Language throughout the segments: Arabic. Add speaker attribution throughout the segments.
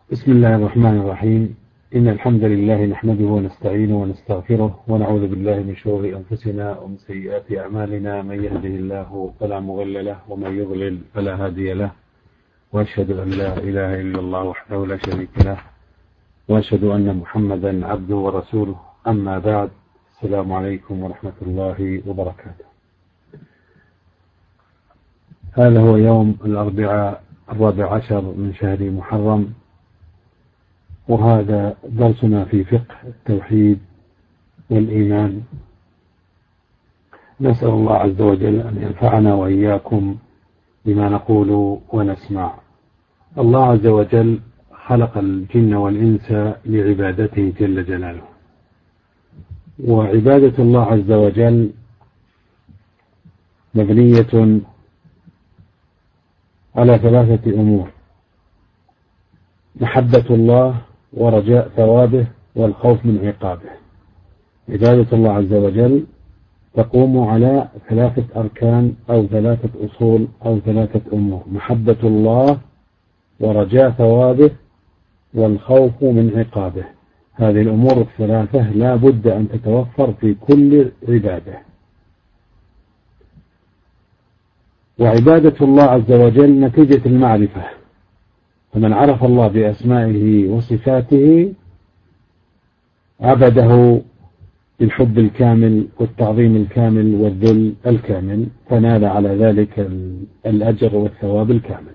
Speaker 1: بسم الله الرحمن الرحيم. إن الحمد لله نحمده ونستعينه ونستغفره ونعوذ بالله من شرور أنفسنا ومن سيئات أعمالنا. من يهده الله فلا مضل له ومن يضلل فلا هادي له، وأشهد أن لا إله إلا الله وحده لا شريك له، وأشهد أن محمدا عبده ورسوله. أما بعد، السلام عليكم ورحمة الله وبركاته. هذا هو يوم الأربعاء 14 من شهر محرم، وهذا درسنا في فقه التوحيد والإيمان. نسأل الله عز وجل أن ينفعنا وإياكم بما نقول ونسمع. الله عز وجل خلق الجن والإنس لعبادته جل جلاله، وعبادة الله عز وجل مبنية على ثلاثة أمور: محبة الله ورجاء ثوابه والخوف من عقابه. عبادة الله عز وجل تقوم على ثلاثة أركان أو ثلاثة أصول أو ثلاثة أمور: محبة الله ورجاء ثوابه والخوف من عقابه. هذه الأمور الثلاثة لا بد أن تتوفر في كل عبادة. وعبادة الله عز وجل نتيجة المعرفة، فمن عرف الله بأسمائه وصفاته عبده بالحب الكامل والتعظيم الكامل والذل الكامل، فنال على ذلك الأجر والثواب الكامل.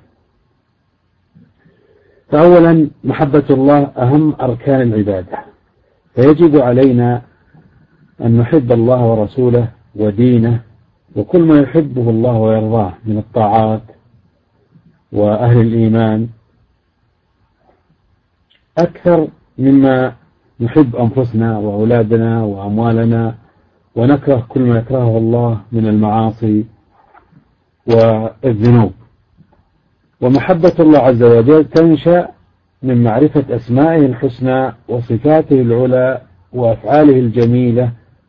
Speaker 1: فأولا، محبة الله أهم أركان العبادة، فيجب علينا أن نحب الله ورسوله ودينه وكل ما يحبه الله ويرضاه من الطاعات وأهل الإيمان أكثر مما نحب أنفسنا وأولادنا وأموالنا، ونكره كل ما يكرهه الله من المعاصي والذنوب. ومحبة الله عز وجل تنشأ من معرفة أسمائه الحسنى وصفاته العلى وأفعاله الجميلة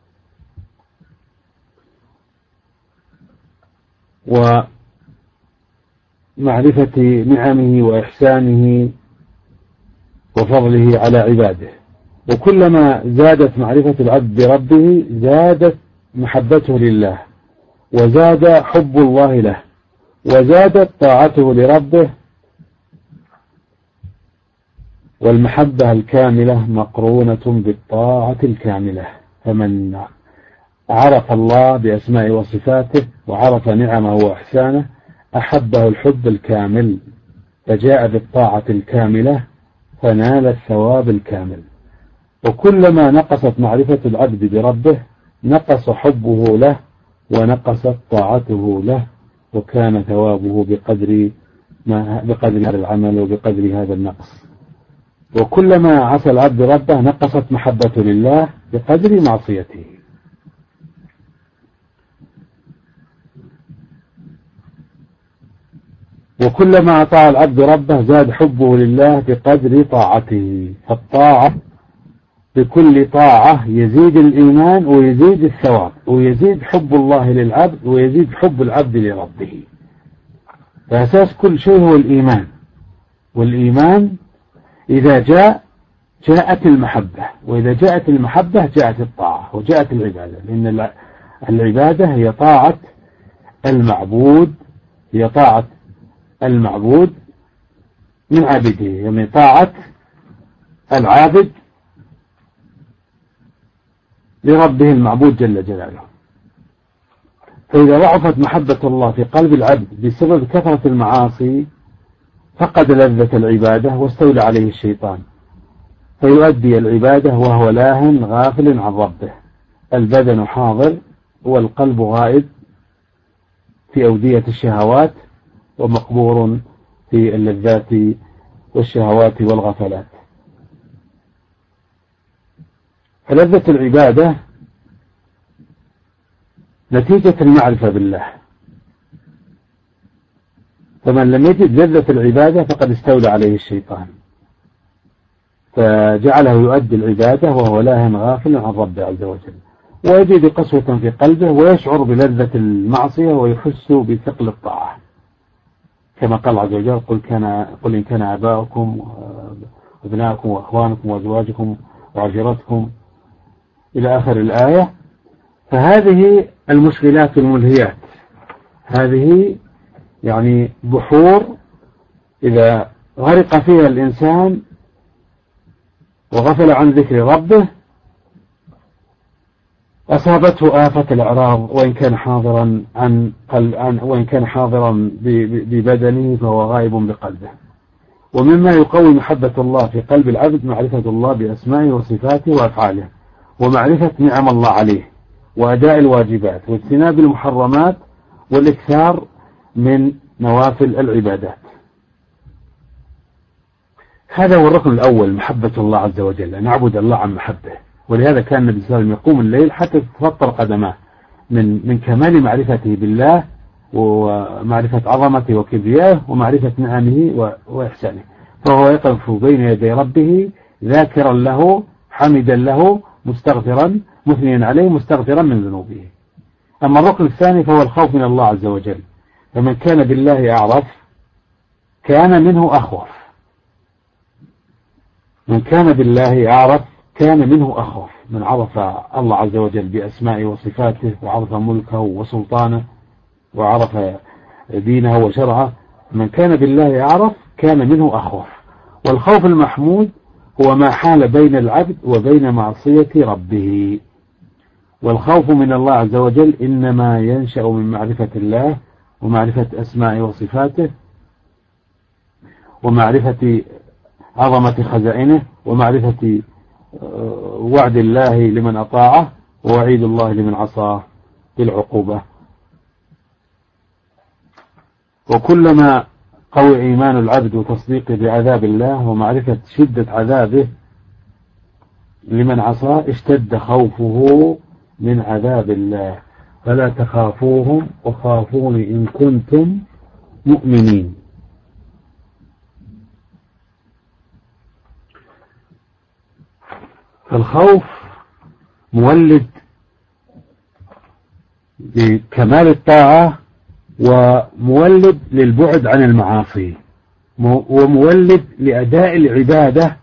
Speaker 1: ومعرفة نعمه وإحسانه وفضله على عباده. وكلما زادت معرفة العبد بربه زادت محبته لله، وزاد حب الله له، وزادت طاعته لربه. والمحبة الكاملة مقرونة بالطاعة الكاملة، فمن عرف الله بأسمائه وصفاته وعرف نعمه وإحسانه أحبه الحب الكامل، فجاء بالطاعة الكاملة فنال الثواب الكامل. وكلما نقصت معرفة العبد بربه نقص حبه له ونقصت طاعته له، وكان ثوابه بقدر هذا العمل وبقدر هذا النقص. وكلما عصى العبد ربه نقصت محبته لله بقدر معصيته. وكلما أطاع العبد ربه زاد حبه لله بقدر طاعته. فالطاعة بكل طاعة يزيد الإيمان ويزيد الثواب ويزيد حب الله للعبد ويزيد حب العبد لربه. فأساس كل شيء هو الإيمان، والإيمان إذا جاءت المحبة، وإذا جاءت المحبة جاءت الطاعة وجاءت العبادة، لأن العبادة هي طاعة المعبود، هي طاعة المعبود من عبده، يعني طاعة العابد لربه المعبود جل جلاله. فإذا ضعفت محبة الله في قلب العبد بسبب كثرة المعاصي فقد لذة العبادة واستولى عليه الشيطان، فيؤدي العبادة وهو لاهٍ غافل عن ربه. البدن حاضر والقلب غائب في أودية الشهوات ومقبور في اللذات والشهوات والغفلات. فلذة العبادة نتيجة المعرفة بالله، فمن لم يجد لذة العبادة فقد استولى عليه الشيطان فجعله يؤدي العبادة وهو لاهٍ غافل عن ربه عز وجل، ويجد قسوة في قلبه ويشعر بلذة المعصية ويحس بثقل الطاعة، كما قال عز وجل: قل إن كان آباؤكم أبنائكم وأخوانكم وأزواجكم وعشيرتكم إلى آخر الآية. فهذه المشكلات الملهيات، هذه يعني بحور إذا غرق فيها الإنسان وغفل عن ذكر ربه أصابته آفة الإعراض، وإن كان حاضرا ببدنه فهو غائب بقلبه. ومما يقوي محبة الله في قلب العبد معرفة الله بأسمائه وصفاته وأفعاله، ومعرفة نعم الله عليه، وأداء الواجبات، واجتناب المحرمات، والإكثار من نوافل العبادات. هذا هو الركن الأول، محبة الله عز وجل، أن نعبد الله عن محبه. ولهذا كان النبي صلى الله عليه وسلم يقوم الليل حتى تتفطر قدماه من كمال معرفته بالله، ومعرفة عظمته وكبريائه، ومعرفة نعمه وإحسانه. فهو يقف بين يدي ربه ذاكرا له، حمدا له، مستغفرا، مثنيا عليه، مستغفرا من ذنوبه. أما الركن الثاني فهو الخوف من الله عز وجل. فمن كان بالله أعرف كان منه أخوف. من كان بالله أعرف كان منه أخوف. من عرف الله عز وجل بأسمائه وصفاته، وعرف ملكه وسلطانه، وعرف دينه وشرعه، من كان بالله أعرف كان منه أخوف. والخوف المحمود هو ما حال بين العبد وبين معصية ربه. والخوف من الله عز وجل إنما ينشأ من معرفة الله، ومعرفة أسمائه وصفاته، ومعرفة عظمة خزائنه، ومعرفة وعد الله لمن أطاعه، ووعيد الله لمن عصاه بالعقوبة. وكلما قوي إيمان العبد وتصديقه بعذاب الله ومعرفة شدة عذابه لمن عصاه اشتد خوفه من عذاب الله. فلا تخافوهم وخافون إن كنتم مؤمنين. فالخوف مولد لكمال الطاعة، ومولد للبعد عن المعاصي، ومولد لأداء العبادة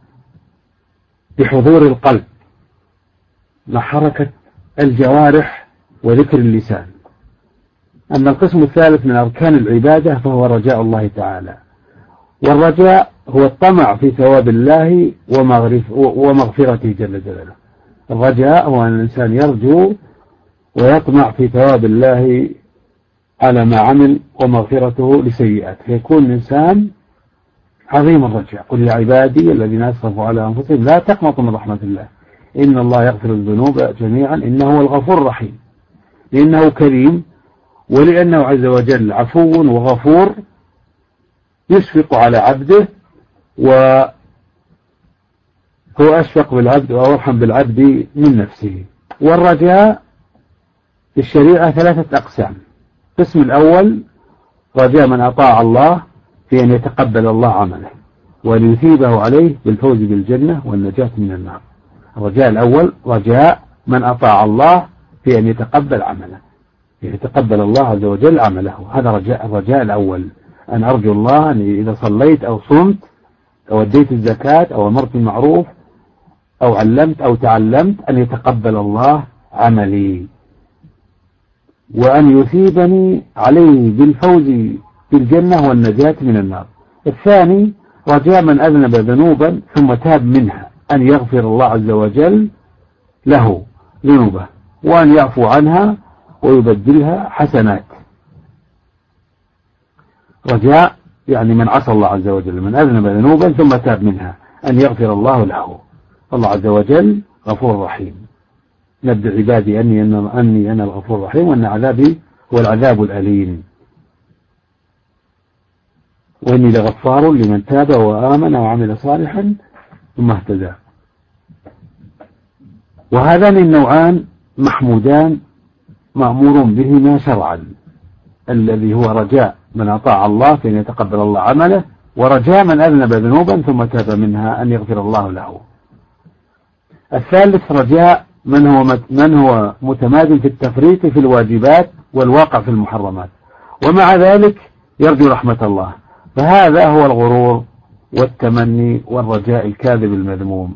Speaker 1: بحضور القلب مع حركة الجوارح وذكر اللسان. أما القسم الثالث من أركان العبادة فهو رجاء الله تعالى. والرجاء هو الطمع في ثواب الله ومغفرته جل جلاله. الرجاء هو أن الإنسان يرجو ويطمع في ثواب الله على ما عمل ومغفرته لسيئات، فيكون الإنسان عظيم الرجاء. قل يا عبادي الذين أسرفوا على أنفسهم لا تقنطوا من رحمة الله إن الله يغفر الذنوب جميعا إنه هو الغفور الرحيم. لأنه كريم، ولأنه عز وجل عفو وغفور، يشفق على عبده، وهو أشفق بالعبد وأرحم بالعبد من نفسه. والرجاء في الشريعة ثلاثة أقسام. القسم الأول رجاء من أطاع الله في أن يتقبل الله عمله وأن يثيبه عليه بالفوز بالجنة والنجاة من النار. الرجاء الأول رجاء من أطاع الله في أن يتقبل عمله، يتقبل الله عز وجل عمله. هذا الرجاء الأول، أن أرجو الله أن إذا صليت أو صمت أو أديت الزكاة أو أمرت بالمعروف أو علمت أو تعلمت أن يتقبل الله عملي، وأن يثيبني عليه بالفوز بالجنة والنجاة من النار. الثاني رجاء من أذنب ذنوبا ثم تاب منها أن يغفر الله عز وجل له ذنوبه، وأن يعفو عنها ويبدلها حسنات. رجاء يعني من عصى الله عز وجل، من أذنب ذنوبا ثم تاب منها أن يغفر الله له. الله عز وجل غفور رحيم. نبدأ عبادي أني أنا الغفور الرحيم، وأن عذابي هو العذاب الأليم، وإني لغفار لمن تاب وآمن وعمل صالحا ثم اهتدى. وهذان النوعان محمودان مأمور بهما شرعا، الذي هو رجاء من أطاع الله فإن يتقبل الله عمله، ورجاء من أذنب ذنوبا ثم تاب منها أن يغفر الله له. الثالث رجاء من هو متمادن في التفريط في الواجبات والواقع في المحرمات، ومع ذلك يرجو رحمة الله، فهذا هو الغرور والتمني والرجاء الكاذب المذموم.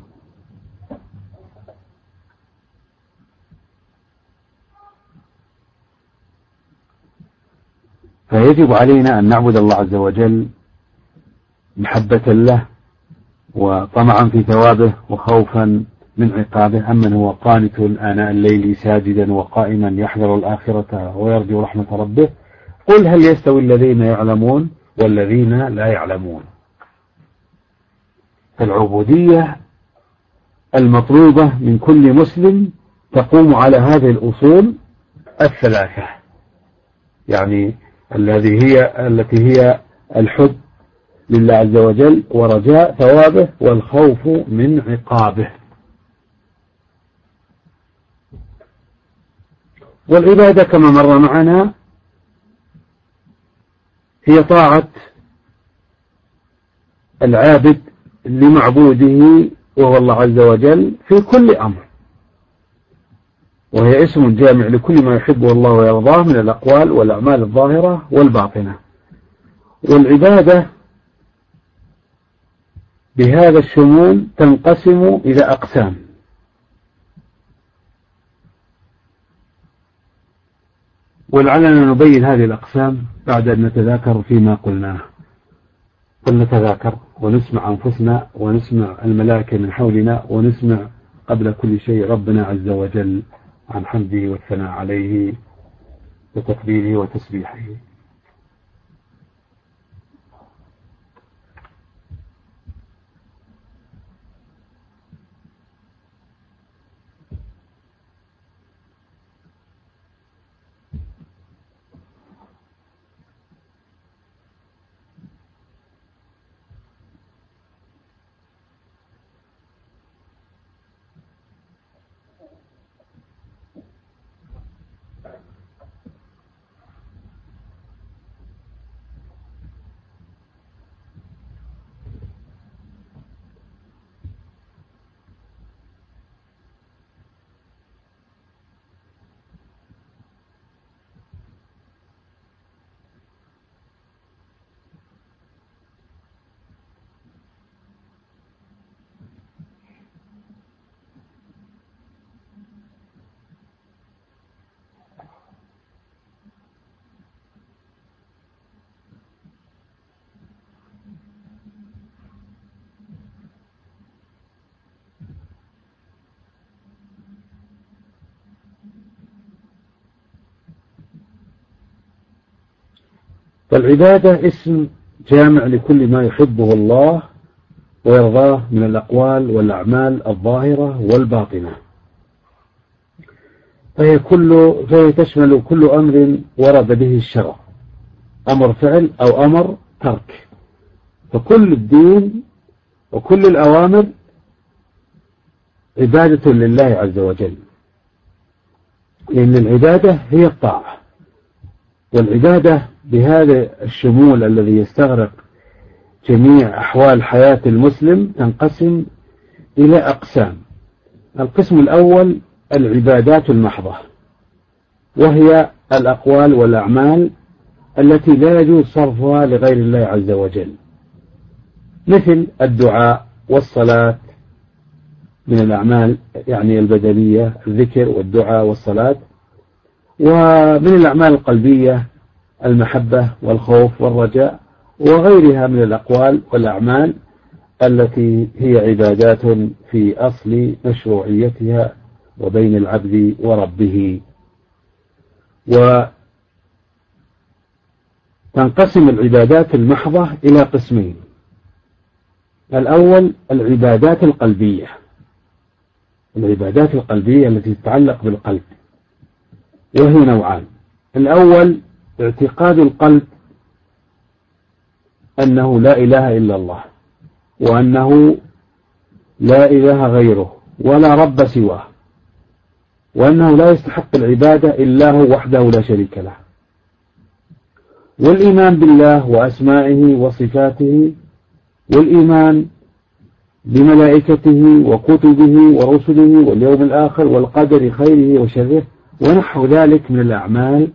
Speaker 1: فيجب علينا أن نعبد الله عز وجل محبة له وطمعا في ثوابه وخوفا من عقابه. أمن هو قانت آناء الليل ساجدا وقائما يحذر الآخرة ويرجو رحمة ربه قل هل يستوي الذين يعلمون والذين لا يعلمون. فالعبودية المطلوبة من كل مسلم تقوم على هذه الأصول الثلاثة، يعني التي هي الحب لله عز وجل ورجاء ثوابه والخوف من عقابه. والعبادة كما مر معنا هي طاعة العابد لمعبوده وهو الله عز وجل في كل أمر، وهي اسم جامع لكل ما يحبه الله ويرضاه من الأقوال والأعمال الظاهرة والباطنة. والعبادة بهذا الشمول تنقسم إلى أقسام، ولعلنا نبين هذه الأقسام بعد أن نتذاكر فيما قلناه. فلنتذاكر ونسمع أنفسنا ونسمع الملائكة من حولنا ونسمع قبل كل شيء ربنا عز وجل عن حمده والثناء عليه وتكبيره وتسبيحه. فالعبادة اسم جامع لكل ما يحبه الله ويرضاه من الأقوال والأعمال الظاهرة والباطنة، فهي تشمل كل أمر ورد به الشرع، أمر فعل أو أمر ترك. فكل الدين وكل الأوامر عبادة لله عز وجل، لأن العبادة هي الطاعة. والعبادة بهذا الشمول الذي يستغرق جميع أحوال حياة المسلم تنقسم إلى أقسام. القسم الأول العبادات المحضة، وهي الأقوال والأعمال التي لا يجوز صرفها لغير الله عز وجل، مثل الدعاء والصلاة من الأعمال يعني البدنية، الذكر والدعاء والصلاة. ومن الأعمال القلبية المحبة والخوف والرجاء، وغيرها من الأقوال والأعمال التي هي عبادات في أصل مشروعيتها وبين العبد وربه. وتنقسم العبادات المحضة إلى قسمين. الأول العبادات القلبية، العبادات القلبية التي تتعلق بالقلب، وهي نوعان. الأول اعتقاد القلب أنه لا إله إلا الله، وأنه لا إله غيره ولا رب سواه، وأنه لا يستحق العبادة إلا هو وحده لا شريك له. والإيمان بالله وأسمائه وصفاته، والإيمان بملائكته وكتبه ورسله واليوم الآخر والقدر خيره وشره ونحو ذلك من الأعمال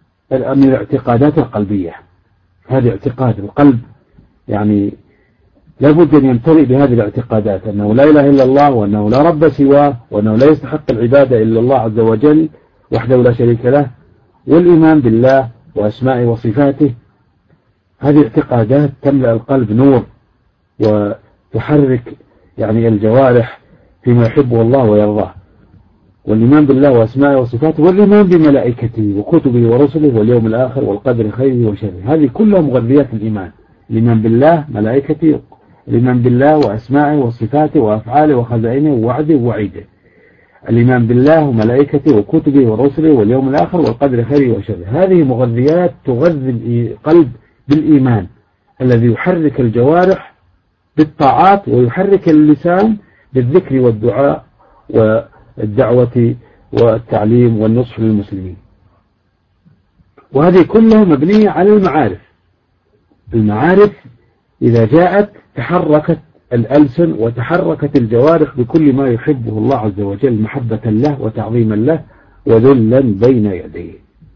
Speaker 1: من الاعتقادات القلبية. هذا اعتقاد القلب، يعني لابد أن يمتلئ بهذه الاعتقادات، أنه لا إله إلا الله، وأنه لا رب سواه، وأنه لا يستحق العبادة إلا الله عز وجل وحده لا شريك له، والإيمان بالله وأسمائه وصفاته. هذه اعتقادات تملأ القلب نور وتحرك الجوارح فيما يحبه الله ويرضاه. والإيمان بالله وأسمائه وصفاته، والإيمان بملائكته وكتبه ورسله واليوم الآخر والقدر خيره وشره، هذه كلها مغذيات الإيمان. الإيمان بالله، ملائكته، الإيمان بالله وأسمائه وصفاته وأفعاله وخزائنه ووعده ووعيده، الإيمان بالله وملائكته وكتبه ورسله واليوم الآخر والقدر خيره وشره. هذه مغذيات تغذي القلب بالإيمان الذي يحرك الجوارح بالطاعات ويحرك اللسان بالذكر والدعاء والدعوة والتعليم والنصح للمسلمين. وهذه كلها مبنية على المعارف. المعارف إذا جاءت تحركت الألسن وتحركت الجوارح بكل ما يحبه الله عز وجل محبة له وتعظيما له وذلا بين يديه.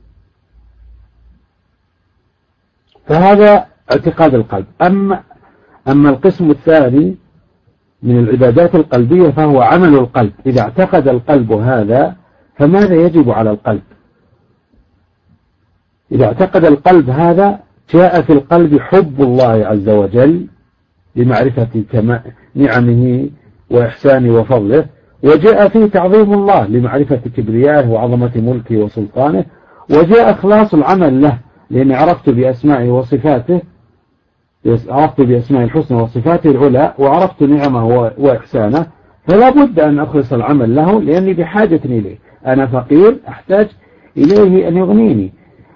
Speaker 1: فهذا اعتقاد القلب. أما القسم الثاني من العبادات القلبية فهو عمل القلب. إذا اعتقد القلب هذا فماذا يجب على القلب؟ إذا اعتقد القلب هذا جاء في القلب حب الله عز وجل لمعرفة نعمه وإحسانه وفضله، وجاء فيه تعظيم الله لمعرفة كبريائه وعظمة ملكه وسلطانه، وجاء إخلاص العمل له لأني عرفت بأسمائه وصفاته، عرفت بأسماء الحسنى وصفاته العلى، وعرفت نعمه وإحسانه، فلا بد أن أخلص العمل له لأني بحاجة إليه. أنا فقير أحتاج إليه أن يغنيني،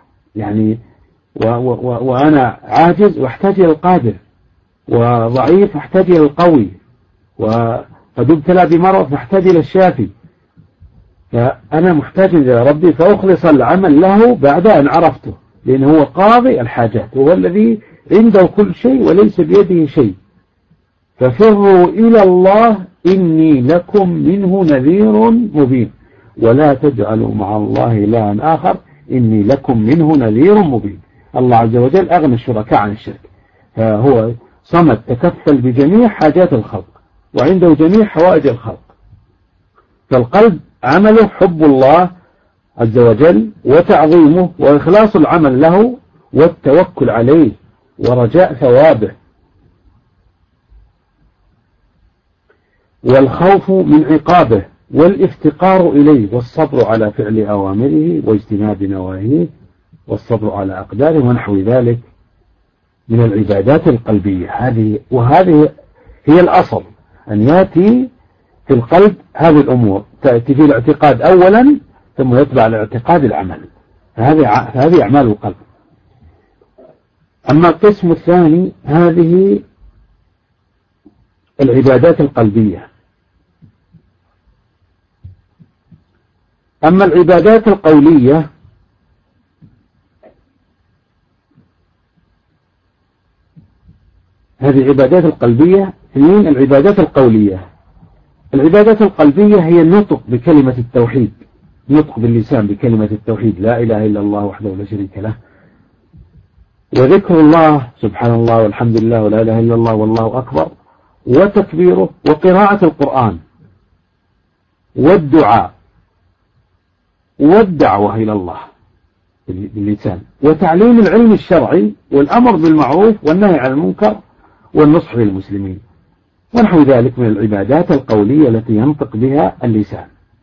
Speaker 1: وأنا عاجز وأحتاج إلى القادر، وضعيف أحتاج إلى القوي، وقد ابتلى بمرض فأحتاج إلى الشافي. فأنا محتاج إلى ربي فأخلص العمل له بعد أن عرفته، لأنه هو قاضي الحاجات، هو الذي عنده كل شيء وليس بيده شيء. ففروا إلى الله إني لكم منه نذير مبين، ولا تجعلوا مع الله إلها آخر إني لكم منه نذير مبين. الله عز وجل أغنى الشركاء عن الشرك، فهو صمد تكفل بجميع حاجات الخلق وعنده جميع حوائج الخلق. فالقلب عمله حب الله عز وجل وتعظيمه وإخلاص العمل له والتوكل عليه ورجاء ثوابه، والخوف من عقابه والافتقار إليه، والصبر على فعل أوامره واجتناب نواهيه، والصبر على أقداره ونحو ذلك من العبادات القلبية. وهذه هي الأصل، أن يأتي في القلب هذه الأمور، تأتي في الاعتقاد أولا ثم يتبع الاعتقاد العمل. هذه أعمال القلب. أما القسم الثاني هذه العبادات القلبية. أما العبادات القولية هذه العبادات القلبية. العبادات القولية، العبادات القلبية هي النطق بكلمة التوحيد، نطق باللسان بكلمة التوحيد لا إله إلا الله وحده لا شريك له، وذكر الله سبحان الله والحمد لله ولا إله إلا الله والله أكبر، وتكبيره، وقراءة القرآن، والدعاء، والدعوة إلى الله باللسان، وتعليم العلم الشرعي، والأمر بالمعروف والنهي عن المنكر، والنصح للمسلمين، ونحو ذلك من العبادات القولية التي ينطق بها اللسان.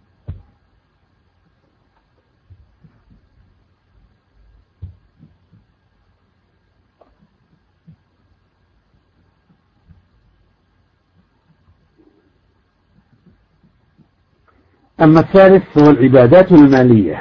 Speaker 1: أما الثالث هو العبادات المالية.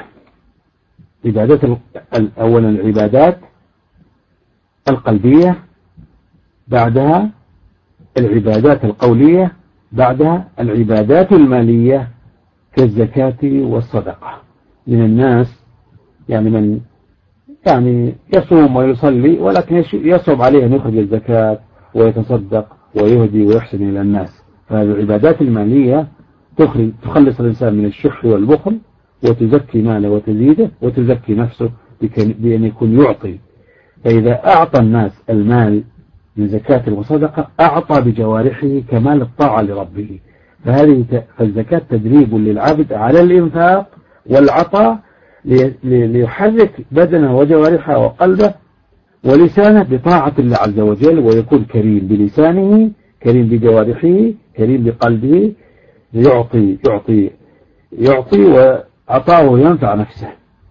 Speaker 1: أولا العبادات القلبية، بعدها العبادات القولية، بعدها العبادات المالية كالزكاة والصدقة. من الناس من يصوم ويصلي ولكن يصعب عليه أن يخرج الزكاة ويتصدق ويهدي ويحسن إلى الناس. فهذه العبادات المالية تخلص الإنسان من الشح والبخل، وتزكي ماله وتزيده، وتزكي نفسه بأن يكون يعطي. فإذا أعطى الناس المال من زكاة وصدقة أعطى بجوارحه كمال الطاعة لربه. فالزكاة تدريب للعبد على الإنفاق والعطاء ليحرك بدنه وجوارحه وقلبه ولسانه بطاعة الله عز وجل، ويكون كريم بلسانه، كريم بجوارحه، كريم بقلبه، يعطي وعطاؤه ينفع نفسه.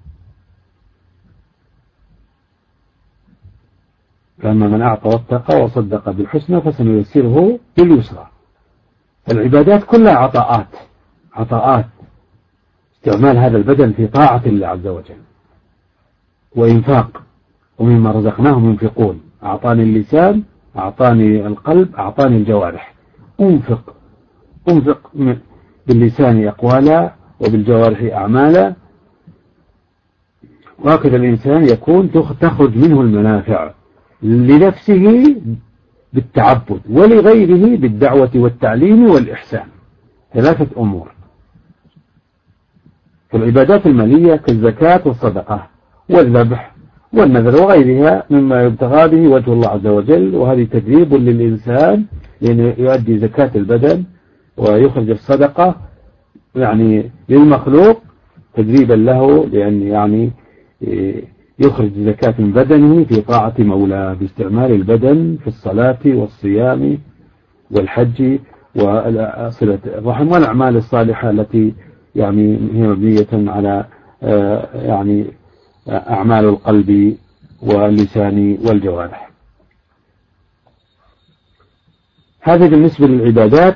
Speaker 1: فأما من أعطى واتقى وصدق بالحسنى فسنيسره باليسرى. العبادات كلها عطاءات، استعمال هذا البدن في طاعة الله عز وجل، وإنفاق، ومما رزقناهم ينفقون. أعطاني اللسان، أعطاني القلب، أعطاني الجوارح. أنفق باللسان أقوالا وبالجوارح أعمالا، وهكذا الإنسان يكون تخرج منه المنافع لنفسه بالتعبد، ولغيره بالدعوة والتعليم والإحسان. 3 أمور في العبادات المالية كالزكاة والصدقة والذبح والنذر وغيرها مما يبتغى به وجه الله عز وجل. وهذه تدريب للإنسان لأنه يؤدي زكاة البدن ويخرج الصدقة يعني للمخلوق تدريبا له، لأن يخرج زكاة من بدنه في طاعة مولاه باستعمال البدن في الصلاة والصيام والحج وصلة الرحم والأعمال الصالحة التي هي مبنية على أعمال القلب واللسان والجوارح. هذا بالنسبة للعبادات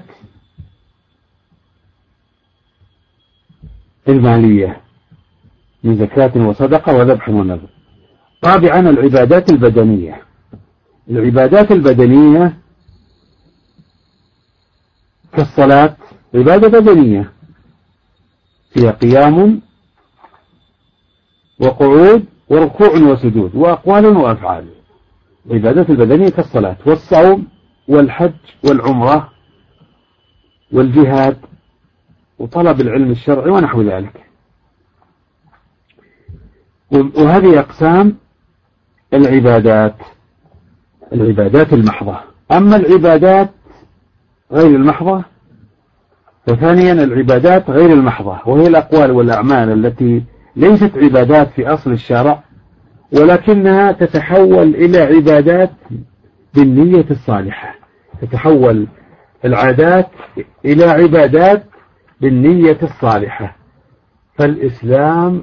Speaker 1: المالية من زكاة وصدقة وذبح ونذر. طابعا العبادات البدنية. العبادات البدنية كالصلاة عبادة بدنية فيها قيام وقعود وركوع وسجود وأقوال وأفعال. العبادات البدنية كالصلاة والصوم والحج والعمرة والجهاد وطلب العلم الشرعي ونحو ذلك. وهذه أقسام العبادات المحضة. أما العبادات غير المحضة وثانيا العبادات غير المحضة، وهي الأقوال والأعمال التي ليست عبادات في أصل الشرع، ولكنها تتحول إلى عبادات بالنية الصالحة. تتحول العادات إلى عبادات بالنية الصالحة. فالإسلام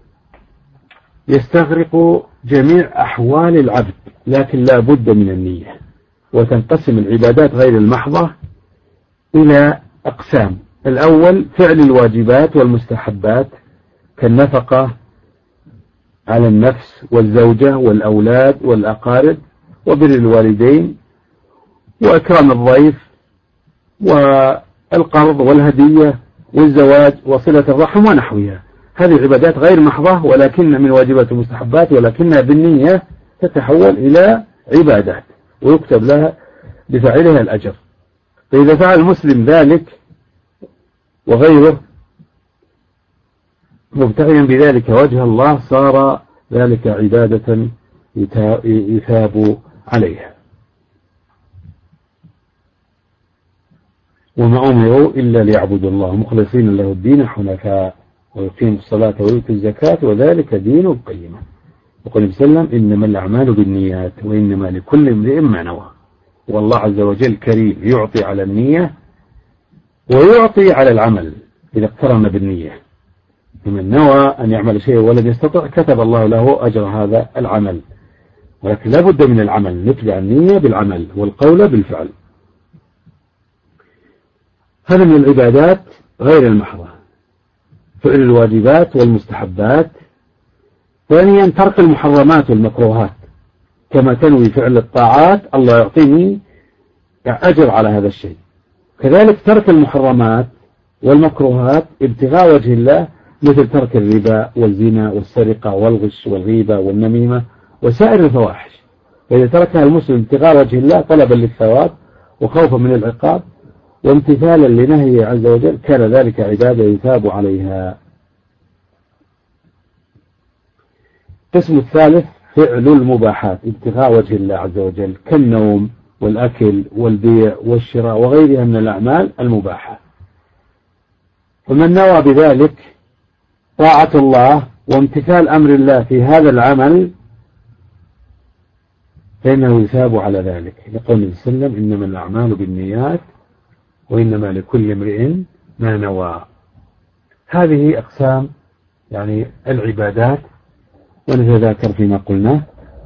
Speaker 1: يستغرق جميع أحوال العبد، لكن لا بد من النية. وتنقسم العبادات غير المحضة إلى أقسام. الأول فعل الواجبات والمستحبات كالنفقة على النفس والزوجة والأولاد والأقارب وبر الوالدين وإكرام الضيف والقرض والهدية والزواج وصلة الرحم ونحوها. هذه عبادات غير محضة ولكن من واجبات المستحبات، ولكنها بالنية تتحول إلى عبادات ويكتب لها بفعلها الأجر. فإذا فعل المسلم ذلك وغيره مبتغيا بذلك وجه الله صار ذلك عبادة يثاب عليها. وما أمروا إلا ليعبدوا الله مخلصين له الدين حنفاء ويقيموا الصلاة ويؤتوا الزكاة وذلك دين القيمة. وقال صلى الله عليه وسلم إنما الأعمال بالنيات وإنما لكل امرئ ما نوى. والله عز وجل كريم يعطي على النية ويعطي على العمل إذا اقترن بالنية. فمن نوى أن يعمل شيء ولم يستطع كتب الله له أجر هذا العمل، ولكن لا بد من العمل، نتبع النية بالعمل والقول بالفعل. هذا من العبادات غير المحضة، فعل الواجبات والمستحبات. ثانيا ترك المحرمات والمكروهات، كما تنوي فعل الطاعات الله يعطيني أجر على هذا الشيء، كذلك ترك المحرمات والمكروهات ابتغاء وجه الله، مثل ترك الربا والزنا والسرقة والغش والغيبة والنميمة وسائر الفواحش. فإذا تركها المسلم ابتغاء وجه الله طلبا للثواب وخوفا من العقاب وامتثالا لنهيه عز وجل كان ذلك عبادة يثاب عليها. القسم الثالث فعل المباحات ابتغاء وجه الله عز وجل كالنوم والأكل والبيع والشراء وغيرها من الأعمال المباحة. فمن نوى بذلك طاعة الله وامتثال أمر الله في هذا العمل فإنه يثاب على ذلك، يقول النبي صلى الله عليه وسلم إنما الأعمال بالنيات وإنما لكل امرئ ما نوى. هذه أقسام يعني العبادات، ونتذاكر فيما قلناه.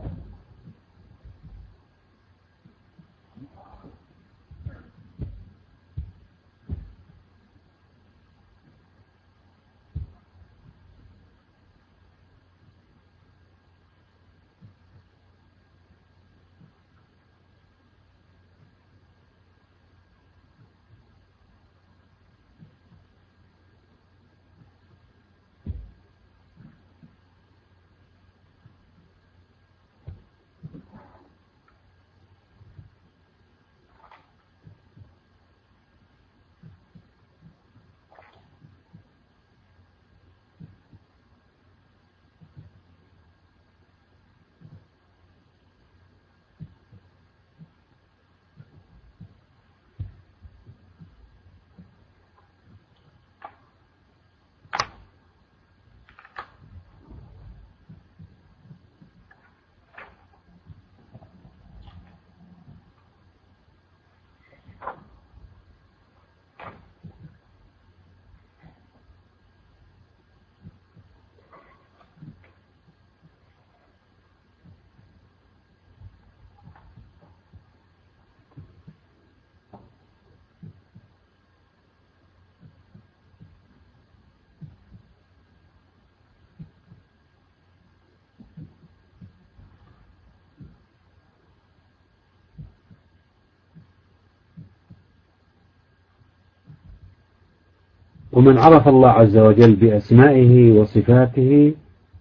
Speaker 1: ومن عرف الله عز وجل بأسمائه وصفاته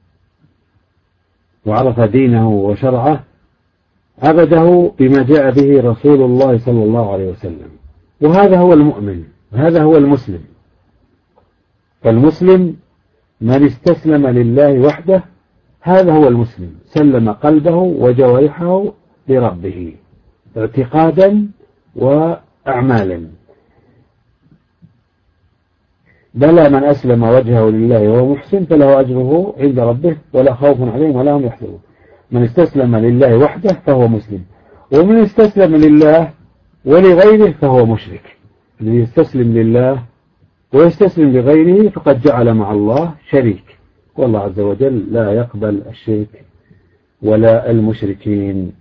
Speaker 1: وعرف دينه وشرعه عبده بما جاء به رسول الله صلى الله عليه وسلم، وهذا هو المؤمن، هذا هو المسلم. فالمسلم من استسلم لله وحده، هذا هو المسلم، سلم قلبه وجوارحه لربه اعتقادا وأعمالا. بلى من أسلم وجهه لله وهو محسن فله أجره عند ربه ولا خوف عليهم ولا هم يحزنون. من استسلم لله وحده فهو مسلم، ومن استسلم لله ولغيره فهو مشرك. الذي يستسلم لله ويستسلم لغيره فقد جعل مع الله شريك، والله عز وجل لا يقبل الشرك ولا المشركين.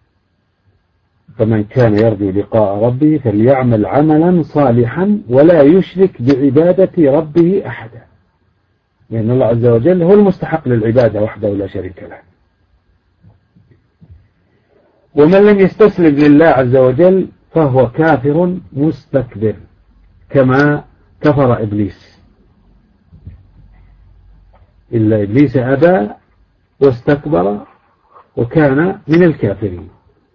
Speaker 1: فمن كان يرجو لقاء ربه فليعمل عملا صالحا ولا يشرك بعبادة ربه أحدا، لأن الله عز وجل هو المستحق للعبادة وحده لا شريك له. ومن لم يستسلم لله عز وجل فهو كافر مستكبر كما كفر إبليس، إلا إبليس أبى واستكبر وكان من الكافرين.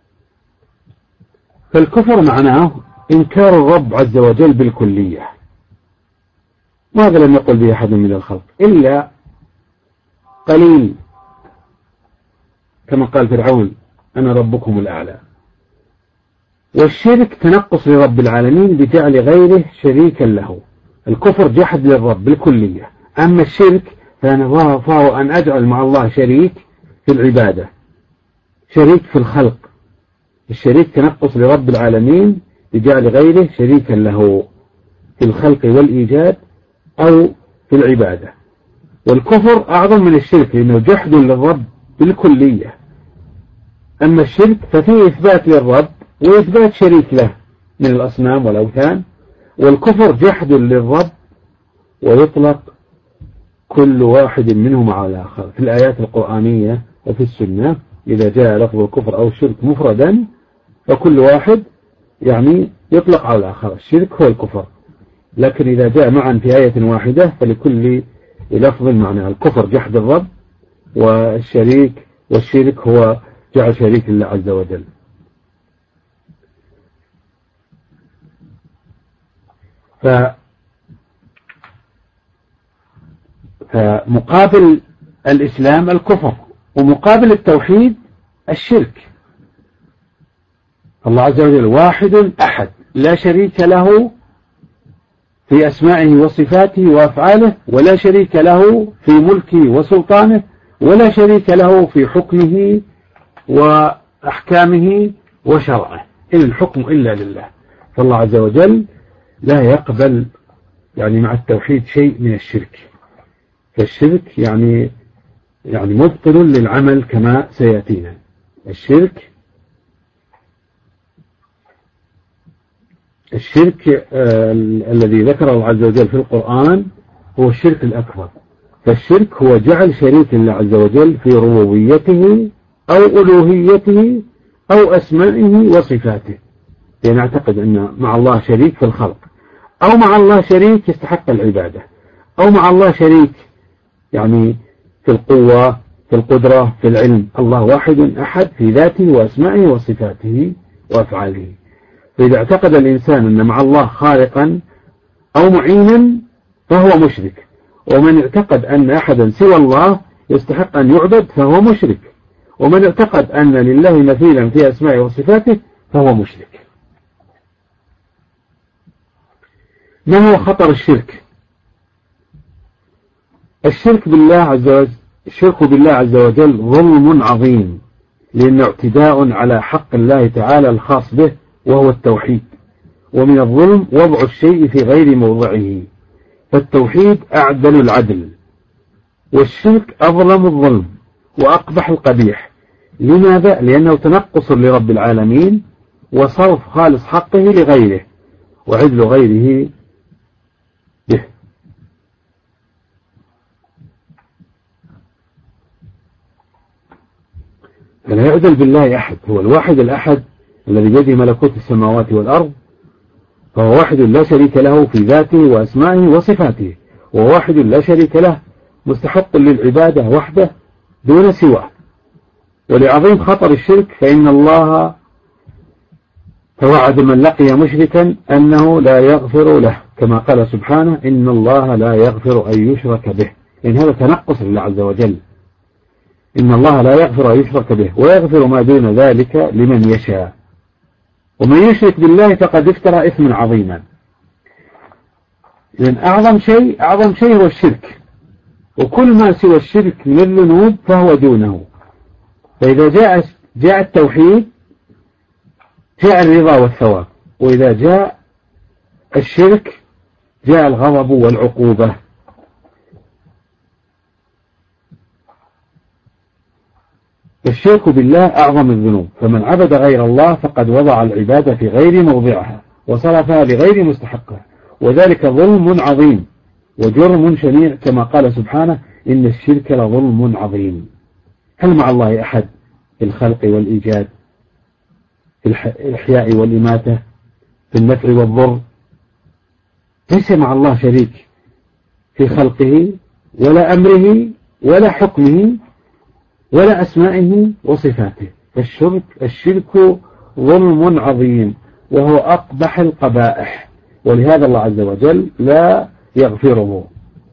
Speaker 1: فالكفر معناه إنكار الرب عز وجل بالكلية، وهذا لم يقل به أحد من الخلق إلا قليل، كما قال فرعون أنا ربكم الأعلى. والشرك تنقص لرب العالمين بجعل غيره شريكا له. الكفر جحد للرب بالكلية، أما الشرك فهو أن أجعل مع الله شريك في العبادة، شريك في الخلق. الشريك تنقص لرب العالمين بجعل غيره شريكا له في الخلق والإيجاد أو في العبادة. والكفر أعظم من الشرك لأنه جحد للرب بالكلية. أما الشرك ففيه إثبات للرب وإثبات شريك له من الأصنام والأوثان، والكفر جحد للرب ويطلق كل واحد منهما على الآخر. في الآيات القرآنية وفي السنة إذا جاء لفظ الكفر أو الشرك مفردا فكل واحد يعني يطلق على الآخر، الشرك هو الكفر. لكن إذا جاء معا في آية واحدة فلكل لفظ معنى. الكفر جحد الرب، والشرك هو جعل شريك الله عز وجل. فمقابل الإسلام الكفر، ومقابل التوحيد الشرك. الله عز وجل واحد أحد لا شريك له في أسمائه وصفاته وأفعاله، ولا شريك له في ملكه وسلطانه، ولا شريك له في حكمه وأحكامه وشرعه، إن الحكم إلا لله. فالله عز وجل لا يقبل يعني مع التوحيد شيء من الشرك، فالشرك يعني مبطل للعمل كما سيأتينا. الشرك الذي ذكره الله عز وجل في القرآن هو الشرك الأكبر. فالشرك هو جعل شريك الله عز وجل في ربوبيته أو ألوهيته أو أسمائه وصفاته، يعني نعتقد أن مع الله شريك في الخلق، أو مع الله شريك يستحق العبادة، أو مع الله شريك يعني في القوة، في القدرة، في العلم. الله واحد أحد في ذاته وأسمائه وصفاته وأفعاله. فإذا اعتقد الإنسان أن مع الله خالقا أو معينا فهو مشرك، ومن اعتقد أن أحدا سوى الله يستحق أن يعبد فهو مشرك، ومن اعتقد أن لله مثيلا في أسمائه وصفاته فهو مشرك. ما هو خطر الشرك؟ الشرك بالله عز وجل ظلم عظيم، لأنه اعتداء على حق الله تعالى الخاص به وهو التوحيد. ومن الظلم وضع الشيء في غير موضعه، فالتوحيد أعدل العدل، والشرك أظلم الظلم وأقبح القبيح. لماذا؟ لأنه تنقص لرب العالمين وصرف خالص حقه لغيره وعدل غيره به. فلا يعدل بالله أحد، هو الواحد الأحد الذي بيده ملكوت السماوات والأرض، فهو واحد لا شريك له في ذاته وأسمائه وصفاته، وواحد لا شريك له مستحق للعبادة وحده دون سواه. ولعظيم خطر الشرك فإن الله توعد من لقي مشركا أنه لا يغفر له، كما قال سبحانه: إن الله لا يغفر أن يشرك به. إن هذا تنقص لله عز وجل، إن الله لا يغفر أن يشرك به ويغفر ما دون ذلك لمن يشاء. ومن يشرك بالله فقد افترى إثما عظيما. لأن أعظم شيء هو الشرك، وكل ما سوى الشرك من الذنوب فهو دونه. فإذا جاء التوحيد جاء الرضا والثواب، وإذا جاء الشرك جاء الغضب والعقوبة. الشرك بالله أعظم الذنوب، فمن عبد غير الله فقد وضع العبادة في غير موضعها وصرفها لغير مستحقها، وذلك ظلم عظيم وجرم شنيع، كما قال سبحانه: إن الشرك لظلم عظيم. هل مع الله أحد في الخلق والإيجاد، في الإحياء والإماتة، في النفع والضر؟ ليس مع الله شريك في خلقه ولا أمره ولا حكمه ولا أسمائه وصفاته. الشرك ظلم عظيم وهو أقبح القبائح، ولهذا الله عز وجل لا يغفره.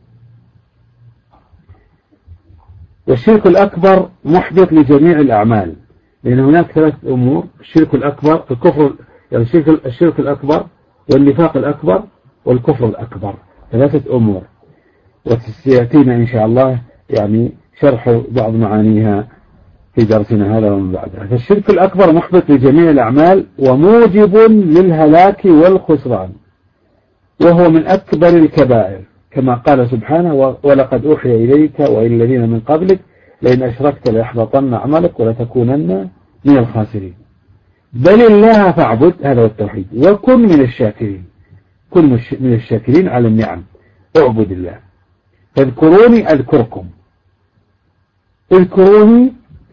Speaker 1: والشرك الأكبر محبط لجميع الأعمال، لأن هناك 3 أمور: الشرك الأكبر، الكفر، يعني الشرك الأكبر والنفاق الأكبر والكفر الأكبر، 3 أمور، وسيأتينا إن شاء الله يعني شرح بعض معانيها في درسنا هذا ومن بعدها. فالشرك الأكبر محبط لجميع الأعمال وموجب للهلاك والخسران، وهو من أكبر الكبائر، كما قال سبحانه: ولقد أوحي إليك وإلى الذين من قبلك لئن أشركت ليحبطن عملك ولتكونن من الخاسرين. بل الله فاعبد، هذا هو التوحيد، وكن من الشاكرين، كن من الشاكرين على النعم، اعبد الله. فاذكروني أذكركم، اذكروني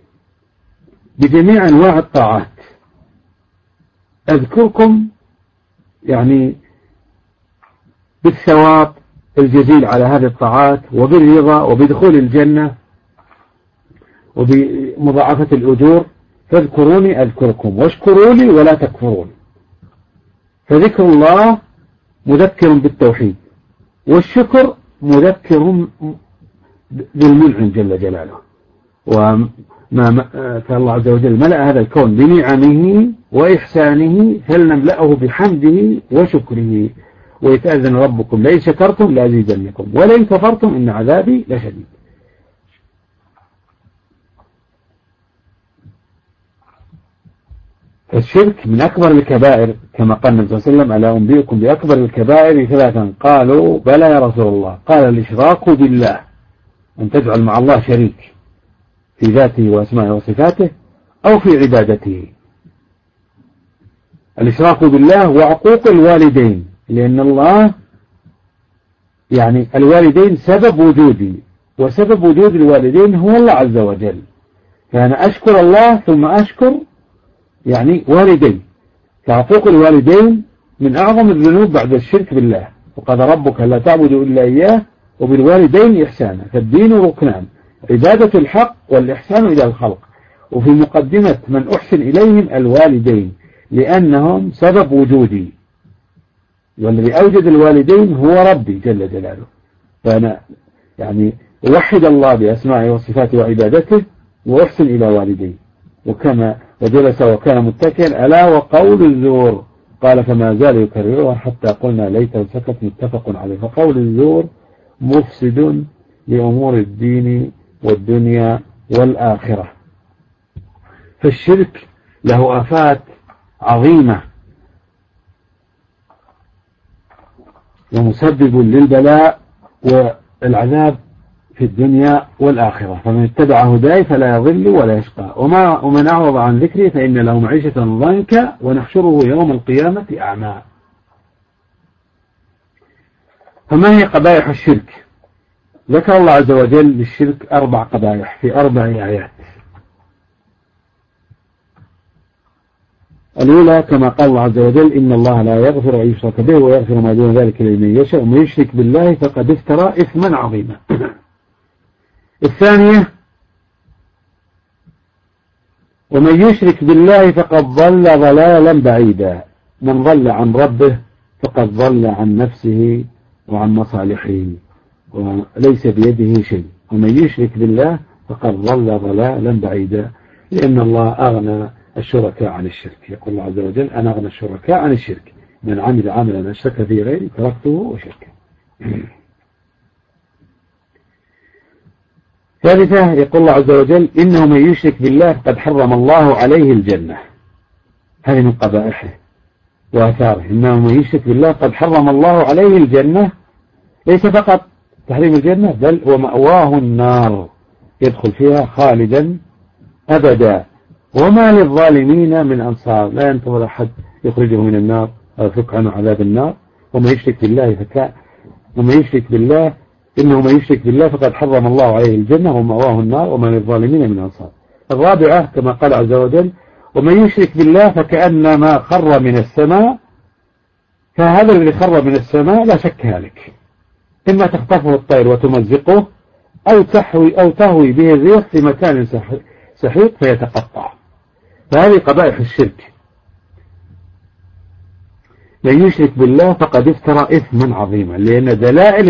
Speaker 1: بجميع أنواع الطاعات، أذكركم يعني بالثواب الجزيل على هذه الطاعات، وبالرضا، وبدخول الجنة، وبمضاعفة الأجور. فاذكروني أذكركم واشكروا لي ولا تكفرون. فذكر الله مذكر بالتوحيد، والشكر مذكر بالمنعم جل جلاله. فالله عز وجل ملأ هذا الكون بنعمه وإحسانه، فلنملأه بحمده وشكره. ويتأذن ربكم لئن شكرتم لأزيدنكم ولئن كفرتم إن عذابي لشديد. الشرك من أكبر الكبائر، كما قال النبي صلى الله عليه وسلم: ألا أنبئكم بأكبر الكبائر ثلاثا؟ قالوا: بلى يا رسول الله. قال: الإشراك بالله، أن تجعل مع الله شريك في ذاته وأسمائه وصفاته أو في عبادته. الإشراك بالله وعقوق الوالدين، لأن الله يعني الوالدين سبب وجودي، وسبب وجود الوالدين هو الله عز وجل، فأنا أشكر الله ثم أشكر يعني والدي. فعقوق الوالدين من أعظم الذنوب بعد الشرك بالله. وقال ربك لا تعبدوا إلا إياه وبالوالدين إحسانا. فالدين ركنان: عبادة الحق والإحسان إلى الخلق. وفي مقدمة من أحسن إليهم الوالدين، لأنهم سبب وجودي، والذي أوجد الوالدين هو ربي جل جلاله. فأنا يعني أوحد الله بأسمائه وصفاته وعبادته وأحسن إلى والدي. وكما وجلس وكان متكئا: ألا وقول الزور. قال: فما زال يكررها حتى قلنا ليته سكت. متفق عليه. فقول الزور مفسد لأمور الدين والدنيا والآخرة. فالشرك له آفات عظيمة ومسبب للبلاء والعذاب في الدنيا والآخرة. فمن اتبع هداي فلا يضل ولا يشقى، ومن أعرض عن ذكري فإن له معيشة ضنكا ونحشره يوم القيامة أعمى. فما هي قبائح الشرك؟ ذكر الله عز وجل للشرك 4 قبائح في 4 آيات. الأولى كما قال الله عز وجل: إن الله لا يغفر أن يشرك به ويغفر ما دون ذلك لمن يشاء ومن يشرك بالله فقد افترى إثما عظيما. الثانية: ومن يشرك بالله فقد ضل ضلالا بعيدا. من ضل عن ربه فقد ضل عن نفسه وعن مصالحه وليس بيده شيء. ومن يشرك بالله فقد ضل ضلالا بعيدا، لأن الله أغنى الشركاء عن الشرك. يقول الله عز وجل: أنا أغنى الشركاء عن الشرك، من عمل عملا أشرك في غيري تركته وشركه. ثالثة: يقول الله عز وجل: إنه من يشرك بالله قد حرم الله عليه الجنة. هذه من قبائحه وآثاره. إنه من يشرك بالله قد حرم الله عليه الجنة. ليس فقط تحريم الجنة، بل ومأواه النار، يدخل فيها خالدا أبدا، وما للظالمين من أنصار. لا ينتظر أحد يخرجه من النار أو يفك عنه عذاب النار. ومن يشرك بالله إنه من يشرك بالله فقد حرم الله عليه الجنة ومأواه النار وما للظالمين من أنصار. الرابعة كما قال عز وجل: ومن يشرك بالله فكأنما خر من السماء. فهذا الذي خر من السماء لا شك هالك، إما تخطفه الطير وتمزقه أو تهوي به الريح في مكان سحيق فيتقطع. فهذه قبائح الشرك. من يشرك بالله فقد افترى إثما عظيما، لأن دلائل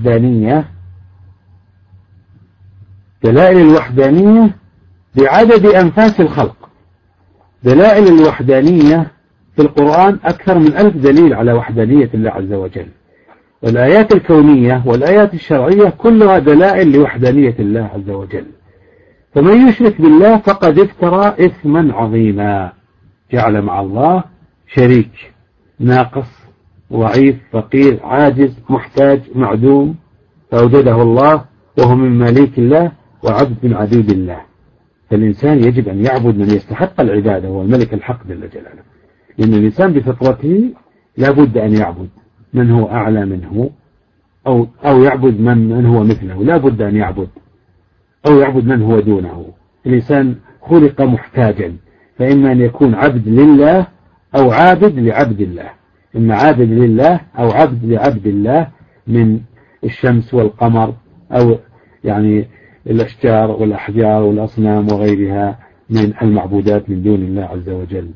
Speaker 1: الوحدانية بعدد أنفاس الخلق. دلائل الوحدانية في القرآن أكثر من 1000 دليل على وحدانية الله عز وجل. والآيات الكونية والآيات الشرعية كلها دلائل لوحدانية الله عز وجل. فمن يشرك بالله فقد افترى إثما عظيما، جعل مع الله شريك، ناقص، ضعيف، فقير، عاجز، محتاج، معدوم، فأوجده الله وهو من مليك الله وعبد من عبيد الله. فالإنسان يجب أن يعبد من يستحق العبادة، هو الملك الحق جل جلاله. لأن الإنسان بفطرته لا بد أن يعبد من هو أعلى منه أو يعبد من هو مثله، لا بد أن يعبد أو يعبد من هو دونه. الإنسان خلق محتاجا، فإما أن يكون عبد لله أو عابد لعبد الله، إما عابد لله أو عبد لعبد الله من الشمس والقمر أو يعني الأشجار والأحجار والأصنام وغيرها من المعبودات من دون الله عز وجل.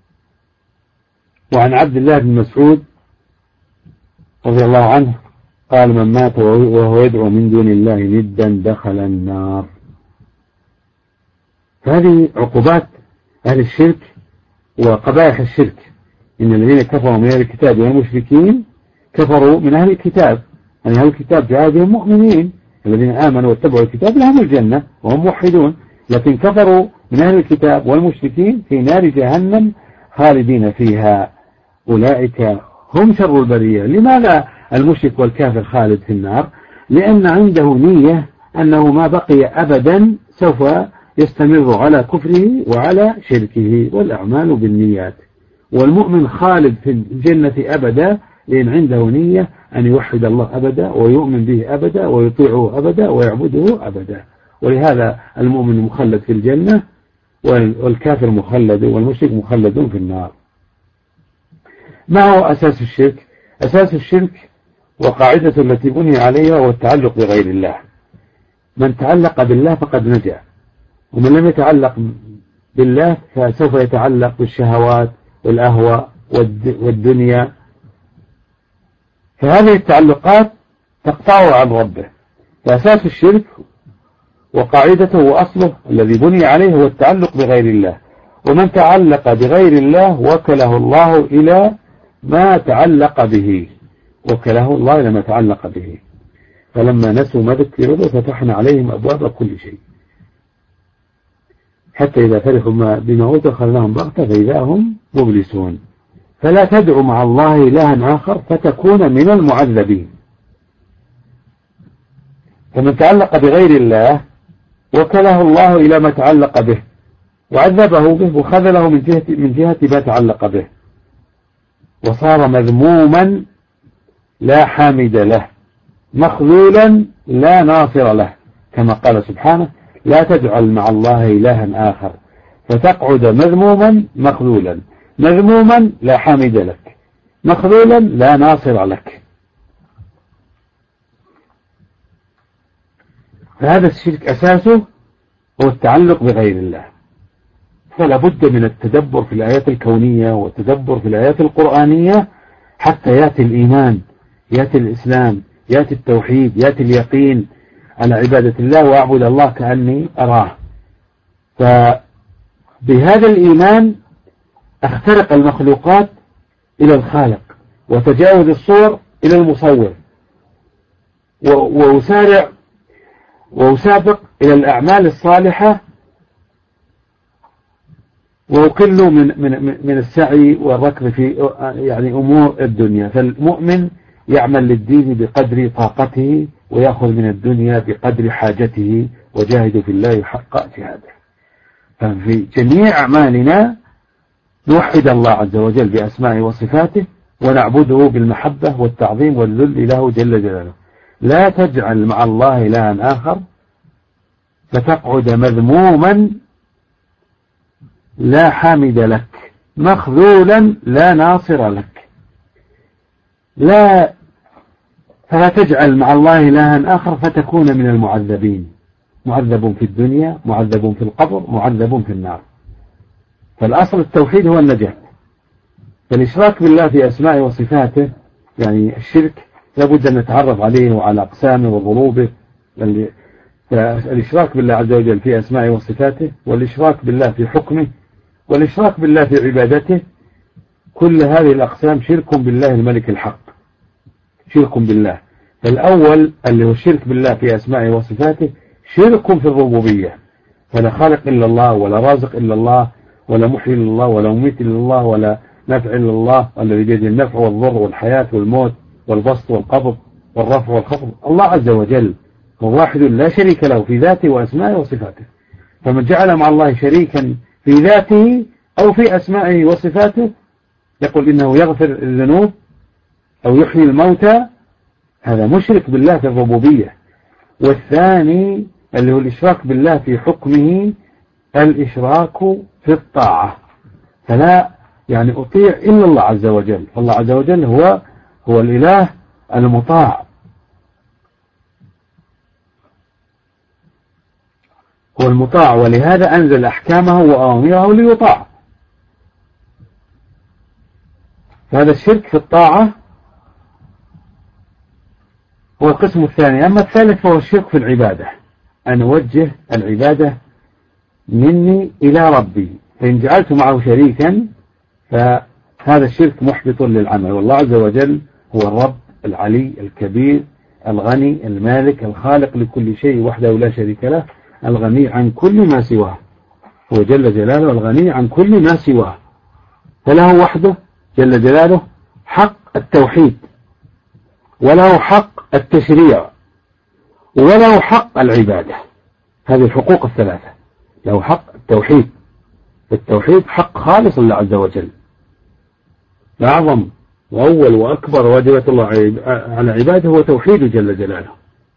Speaker 1: وعن عبد الله بن مسعود رضي الله عنه قال من مات وهو يدعو من دون الله ندا دخل النار. هذه عقوبات أهل الشرك وقبائح الشرك. إن الذين كفروا من أهل الكتاب والمشركين كفروا من أهل الكتاب، يعني أهل الكتاب جاءهم مؤمنين، الذين آمنوا واتبعوا الكتاب لهم الجنة وهم موحدون، لكن كفروا من أهل الكتاب والمشركين في نار جهنم خالدين فيها، أولئك هم شر البرية. لماذا المشرك والكافر خالد في النار؟ لأن عنده نية أنه ما بقي أبدا سوف يستمر على كفره وعلى شركه، والأعمال بالنيات. والمؤمن خالد في الجنة أبدا، لأن عنده نية أن يوحد الله أبدا ويؤمن به أبدا ويطيعه أبدا ويعبده أبدا. ولهذا المؤمن مخلد في الجنة والكافر مخلد والمشرك مخلدون في النار. ما هو أساس الشرك؟ أساس الشرك وقاعدة التي بني عليها هو التعلق بغير الله. من تعلق بالله فقد نجا، ومن لم يتعلق بالله فسوف يتعلق بالشهوات والأهواء والدنيا، فهذه التعلقات تقطعه عن ربه. فأساس الشرك وقاعدته وأصله الذي بني عليه هو التعلق بغير الله، ومن تعلق بغير الله وكله الله إلى ما تعلق به، وكله الله إلى ما تعلق به. فلما نسوا ما ذكروا به فتحنا عليهم أبواب كل شيء، حتى إذا فرحوا بما أوتوا أخذناهم بغتة فإذا هم مبلسون. فلا تدعوا مع الله إلها آخر فتكون من المعذبين. فمن تعلق بغير الله وكله الله إلى ما تعلق به وعذبه به وخذله من جهة ما تعلق به، وصار مذموما لا حامد له، مخذولا لا ناصر له، كما قال سبحانه: لا تجعل مع الله إلها آخر فتقعد مذموما مخذولا. مذموما لا حامد لك، مخذولا لا ناصر لك. فهذا الشرك أساسه هو التعلق بغير الله. فلا بد من التدبر في الآيات الكونية والتدبر في الآيات القرآنية حتى يأتي الإيمان، يأتي الإسلام، يأتي التوحيد، يأتي اليقين على عبادة الله، وأعبد الله كأني أراه. فبهذا الإيمان اخترق المخلوقات إلى الخالق، وتجاوز الصور إلى المصور، وأسابق إلى الأعمال الصالحة، وأقل من السعي والركض في يعني أمور الدنيا. فالمؤمن يعمل للدين بقدر طاقته ويأخذ من الدنيا بقدر حاجته، وجاهد في الله حق جهاده. ففي جميع أعمالنا نوحد الله عز وجل بأسمائه وصفاته، ونعبده بالمحبة والتعظيم والذل له جل جلاله. لا تجعل مع الله إلها آخر فتقعد مذموما لا حامد لك، مخذولا لا ناصر لك. فلا تجعل مع الله إلها آخر فتكون من المعذبين، معذب في الدنيا، معذب في القبر، معذب في النار. فالأصل التوحيد هو النجاة. فالإشراك بالله في أسمائه وصفاته، يعني الشرك، لابد أن نتعرف عليه وعلى أقسامه وضروبه. فالإشراك بالله عز وجل في أسمائه وصفاته، والإشراك بالله في حكمه، والإشراك بالله في عبادته، كل هذه الأقسام شرك بالله الملك الحق، شرك بالله. فالأول اللي هو الشرك بالله في أسمائه وصفاته شرك في الربوبية، فلا خالق إلا الله، ولا رازق إلا الله، ولا محيي إلا الله، ولا مميت إلا الله، ولا نفع إلا الله، الذي بيده النفع والضر والحياة والموت والبسط والقبض والرفع والخفض. الله عز وجل هو واحد لا شريك له في ذاته وأسمائه وصفاته. فمن جعل مع الله شريكا في ذاته أو في أسمائه وصفاته، يقول إنه يغفر الذنوب أو يحيي الموتى، هذا مشرك بالله في الربوبية. والثاني اللي هو الإشراك بالله في حكمه، الإشراك في الطاعة، فلا يعني أطيع إلا الله عز وجل. فالله عز وجل هو الإله المطاع، هو المطاع، ولهذا أنزل أحكامه وأوامره ليطاع. فهذا الشرك في الطاعة هو القسم الثاني. أما الثالث فهو الشرك في العبادة، أن أوجه العبادة مني إلى ربي، فإن جعلت معه شريكا فهذا الشرك محبط للعمل. والله عز وجل هو الرب العلي الكبير الغني المالك الخالق لكل شيء وحده لا شريك له، الغني عن كل ما سواه، هو جل جلاله الغني عن كل ما سواه، فله وحده جل جلاله حق التوحيد، وله حق التشريع، وله حق العبادة. هذه الحقوق الثلاثة، له حق التوحيد، التوحيد حق خالص لله عز وجل، أعظم وأول وأكبر واجبات الله على عباده هو توحيده جل جلاله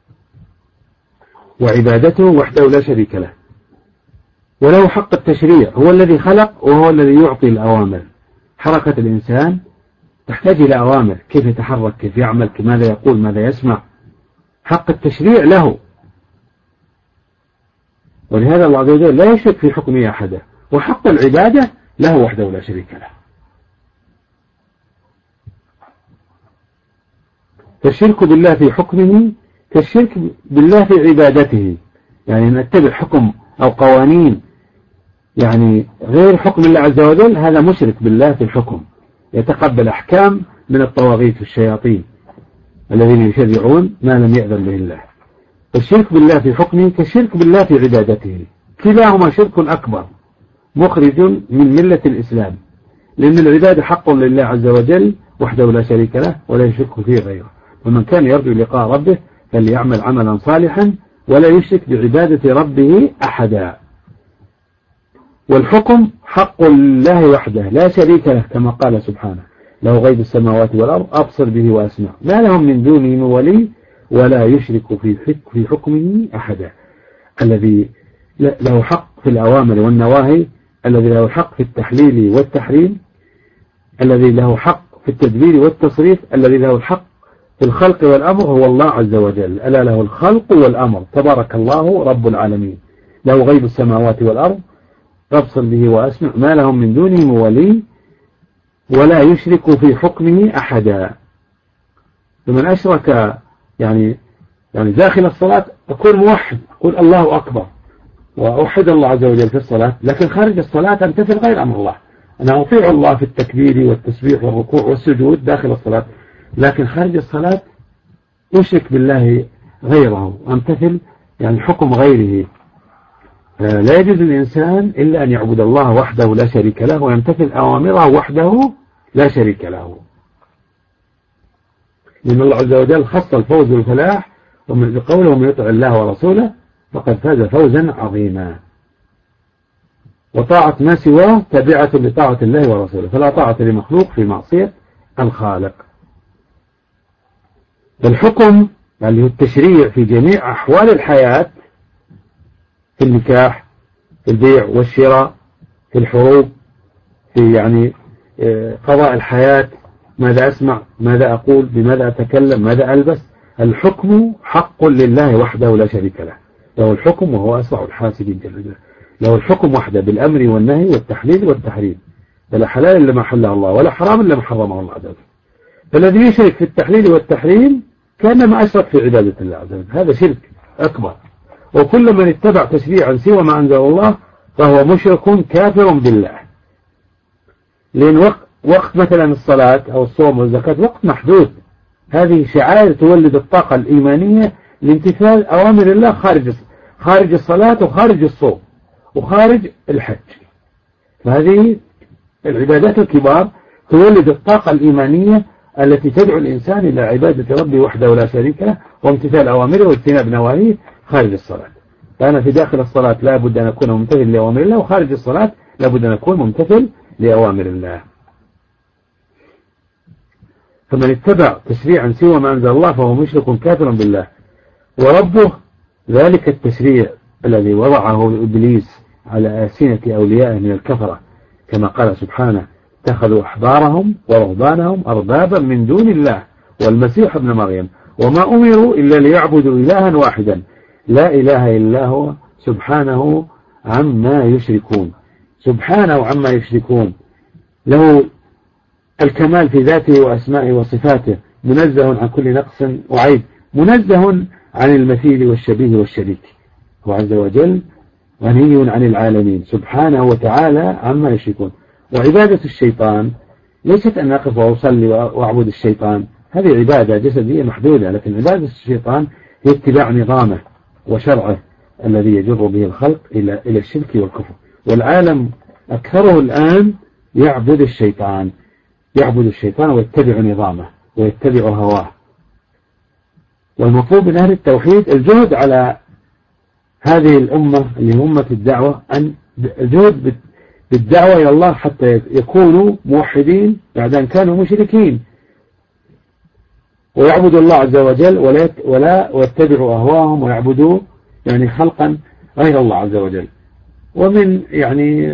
Speaker 1: وعبادته وحده لا شريك له. وله حق التشريع، هو الذي خلق وهو الذي يعطي الأوامر. حركة الإنسان تحتاج إلى أوامر، كيف يتحرك، كيف يعمل، ماذا يقول، ماذا يسمع. حق التشريع له، ولهذا الله عز وجل لا يشرك في حكمه أحدا. وحق العبادة له وحده لا شريك له. فالشرك بالله في حكمه كالشرك بالله في عبادته، يعني نتبع حكم أو قوانين يعني غير حكم الله عز وجل، هذا مشرك بالله في الحكم، يتقبل أحكام من الطواغيت والشياطين الذين يشرعون ما لم يأذن به الله. الشرك بالله في حكمه كالشرك بالله في عبادته، كلاهما شرك أكبر مخرج من ملة الإسلام، لأن العبادة حق لله عز وجل وحده لا شريك له ولا يشرك فيه غيره. ومن كان يرجو لقاء ربه فليعمل عملا صالحا ولا يشرك بعبادة ربه أحدا. والحكم حق لله وحده لا شريك له، كما قال سبحانه: له غيب السماوات والأرض أبصر به وأسمع ما لهم من دونه من ولي ولا يشرك في حكمه أحدا. الذي له حق في الأوامر والنواهي، الذي له حق في التحليل والتحريم، الذي له حق في التدبير والتصريف، الذي له الحق في الخلق والأمر هو الله عز وجل. ألا له الخلق والأمر، تبارك الله رب العالمين. له غيب السماوات والأرض أبصر به وأسمع ما لهم من دونه ولي ولا يشرك في حكمه أحدا. فمن أشرك يعني داخل الصلاة أكون موحد، أقول الله أكبر وأوحد الله عز وجل في الصلاة، لكن خارج الصلاة أمتثل غير أمر الله. أنا أطيع الله في التكبير والتسبيح والركوع والسجود داخل الصلاة، لكن خارج الصلاة أشرك بالله غيره، أمتثل يعني حكم غيره. لا يجوز للإنسان إلا أن يعبد الله وحده لا شريك له ويمتثل أوامره وحده لا شريك له. لأن الله عز وجل خص الفوز والفلاح بقوله: ومن يطع الله ورسوله فقد فاز فوزا عظيما. وطاعة ما سواه تابعة لطاعة الله ورسوله، فلا طاعة لمخلوق في معصية الخالق. الحكم اللي هو التشريع في جميع أحوال الحياة، في النكاح، في البيع والشراء، في الحروب، في قضاء الحياة، ماذا أسمع، ماذا أقول، بماذا أتكلم، ماذا ألبس. الحكم حق لله وحده لا شريك له، له الحكم وهو أسرع الحاسبين جل جلاله. له الحكم وحده بالأمر والنهي والتحليل والتحريم، فلا حلال إلا ما حله الله ولا حرام إلا ما حرمه الله عز وجل. فالذي يشرك في التحليل والتحريم كانما أشرك في عبادة الله عز وجل، هذا شرك أكبر. وكل من اتبع تشريعا سوى ما أنزل الله فهو مشرك كافر بالله. لأن وقت مثلا الصلاة أو الصوم والزكاة وقت محدود، هذه شعائر تولد الطاقة الإيمانية لامتثال أوامر الله خارج الصلاة وخارج الصوم وخارج الحج. فهذه العبادات الكبار تولد الطاقة الإيمانية التي تدعو الإنسان إلى عبادة ربه وحده لا شريك له وامتثال أوامره واجتناب نواهيه خارج الصلاة. فأنا في داخل الصلاة لا بد أن أكون ممتثل لأوامر الله، وخارج الصلاة لا بد أن أكون ممتثل لأوامر الله. فمن اتبع تشريعا سوى ما أنزل الله فهو مشرك كافر بالله. وربه ذلك التشريع الذي وضعه إبليس على ألسنة أوليائه من الكفرة، كما قال سبحانه: اتخذوا أحبارهم ورهبانهم أربابا من دون الله والمسيح ابن مريم وما أمروا إلا ليعبدوا إلها واحدا لا إله إلا هو سبحانه عما يشركون. سبحانه عما يشركون، له الكمال في ذاته وأسمائه وصفاته، منزه عن كل نقص وعيب. منزه عن المثيل والشبيه والشريك. هو عز وجل غني عن العالمين سبحانه وتعالى عما يشركون. وعبادة الشيطان ليست أن أقف وأصلي وأعبد الشيطان، هذه عبادة جسدية محدودة، لكن عبادة الشيطان هي اتباع نظامه وشرعه الذي يجر به الخلق إلى الشرك والكفر. والعالم أكثره الآن يعبد الشيطان ويتبع نظامه ويتبع هواه. والمطلوب من أهل التوحيد الجهد على هذه الأمة اللي هي أمة الدعوة، أن الجهد بالدعوة إلى الله حتى يكونوا موحدين بعد أن كانوا مشركين، ويعبدوا الله عز وجل ولا ويتبعوا أهواهم ويعبدوا يعني خلقا غير الله عز وجل. ومن يعني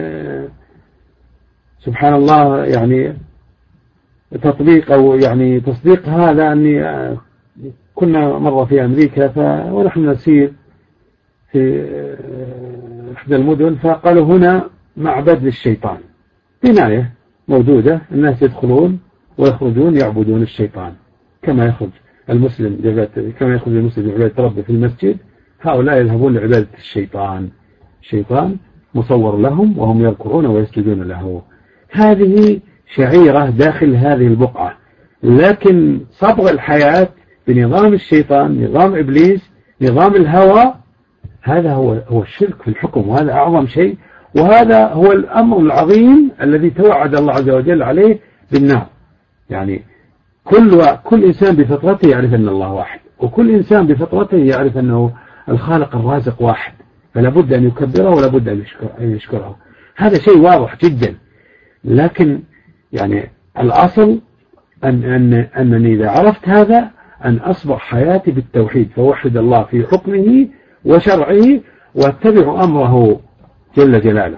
Speaker 1: سبحان الله يعني تطبيق أو يعني تصديق هذا، أني كنا مرة في أمريكا ونحن نسير في إحدى المدن، فقالوا هنا معبد للشيطان، بناية موجودة، الناس يدخلون ويخرجون يعبدون الشيطان كما يخرج المسلم لعبادة ربه في المسجد، هؤلاء يذهبون لعبادة الشيطان مصور لهم وهم يركعون ويسجدون له. هذه شعيرة داخل هذه البقعة، لكن صبغ الحياة بنظام الشيطان، نظام إبليس، نظام الهوى، هذا هو الشرك في الحكم، وهذا أعظم شيء، وهذا هو الأمر العظيم الذي توعد الله عز وجل عليه بالنار. يعني كل إنسان بفطرته يعرف أن الله واحد، وكل إنسان بفطرته يعرف أنه الخالق الرازق واحد، فلا بد أن يكبره ولا بد أن يشكره. هذا شيء واضح جدا، لكن يعني الأصل أنني إذا عرفت هذا أن أصبح حياتي بالتوحيد، فوحد الله في حكمه وشرعه واتبع أمره جل جلاله.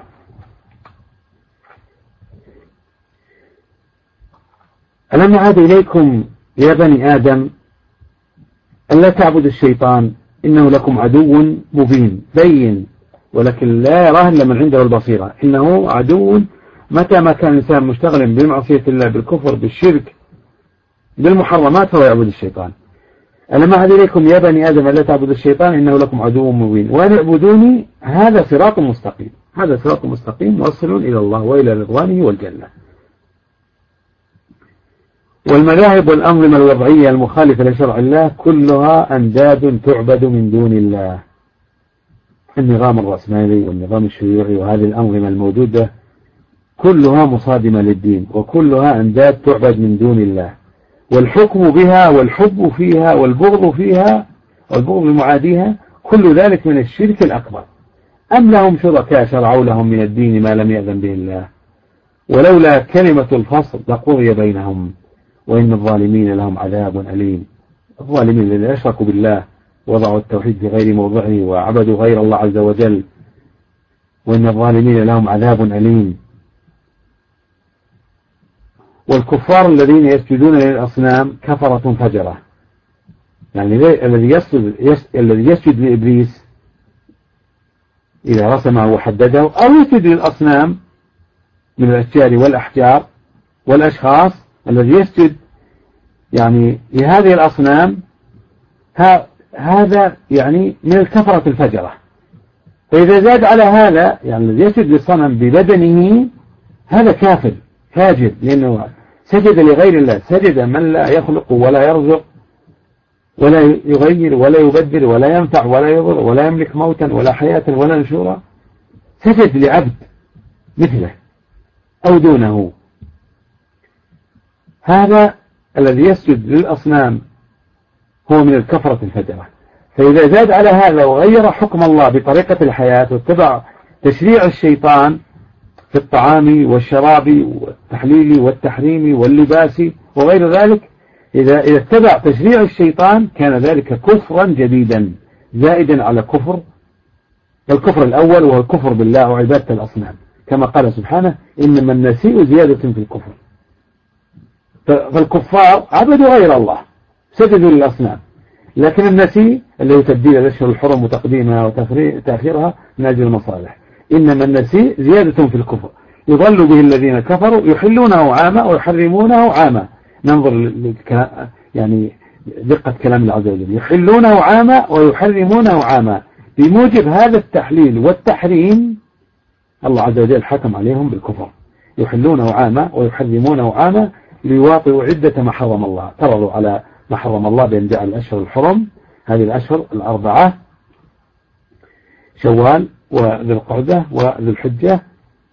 Speaker 1: ألم أعد إليكم يا بني آدم ألا تعبدوا الشيطان إنه لكم عدو مبين بين، ولكن لا يراه إلا من عنده البصيرة. إنه عدو متى ما كان الإنسان مشتغلا بمعصية الله، بالكفر، بالشرك، بالمحرمات، فهو يعبد الشيطان. ألم أعد إليكم يا بني آدم ألا تعبدوا الشيطان إنه لكم عدو مبين وأن اعبدوني، هذا صراط مستقيم موصل إلى الله وإلى رضوانه والجنة. والمذاهب والأنظمة الوضعية المخالفة لشرع الله كلها أنداد تعبد من دون الله. النظام الرأسمالي والنظام الشيوعي وهذه الأنظمة الموجودة كلها مصادمة للدين، وكلها أنداد تعبد من دون الله، والحكم بها والحب فيها والبغض فيها والبغض لمعاديها كل ذلك من الشرك الأكبر. أم لهم شركاء شرعوا لهم من الدين ما لم يأذن به الله، ولولا كلمة الفصل لقضي بينهم وإن الظالمين لهم عذاب أليم. الظالمين الذين أشركوا بالله وضعوا التوحيد في غير موضعه وعبدوا غير الله عز وجل، وإن الظالمين لهم عذاب أليم. والكفار الذين يسجدون للأصنام كفرة فجرة، يعني الذي يسجد لإبليس إذا رسمه وحدده، أو يسجد للأصنام من الأشجار والأحجار والأشخاص، الذي يسجد يعني لهذه الأصنام هذا يعني من الكفرة الفجرة. فإذا زاد على هذا يعني الذي يسجد للصنم ببدنه هذا كافر فاجر، لأنه سجد لغير الله، سجد من لا يخلق ولا يرزق ولا يغير ولا يبدل ولا ينفع ولا يضر ولا يملك موتا ولا حياة ولا نشورا، سجد لعبد مثله أو دونه. هذا الذي يسجد للأصنام هو من الكفرة الفجرة. فإذا زاد على هذا وغير حكم الله بطريقة الحياة واتبع تشريع الشيطان في الطعام والشراب والتحليل والتحريم واللباس وغير ذلك، إذا اتبع تشريع الشيطان كان ذلك كفرا جديدا زائدا على الكفر الأول، وهو الكفر بالله وعبادة الأصنام، كما قال سبحانه إنما النسيء زيادة في الكفر. فالكفار عبدوا غير الله، سجدوا للأصنام، لكن النسيء اللي هو تبديل الأشهر الحرم وتقديمها وتأخيرها من أجل المصالح. إنما النسيء زيادة في الكفر يضل به الذين كفروا يحلونه عاما ويحرمونه عاما. ننظر يعني دقة كلام الله عز وجل، يحلونه عاما ويحرمونه عاما. بموجب هذا التحليل والتحريم الله عز وجل حكم عليهم بالكفر، يحلونه عاما ويحرمونه عاما ليواطئوا عدة ما حرم الله، اعترضوا على ما حرم الله بأن جعل الأشهر الحرم، هذه الأشهر الأربعة، شوال وذي القعدة وذي الحجة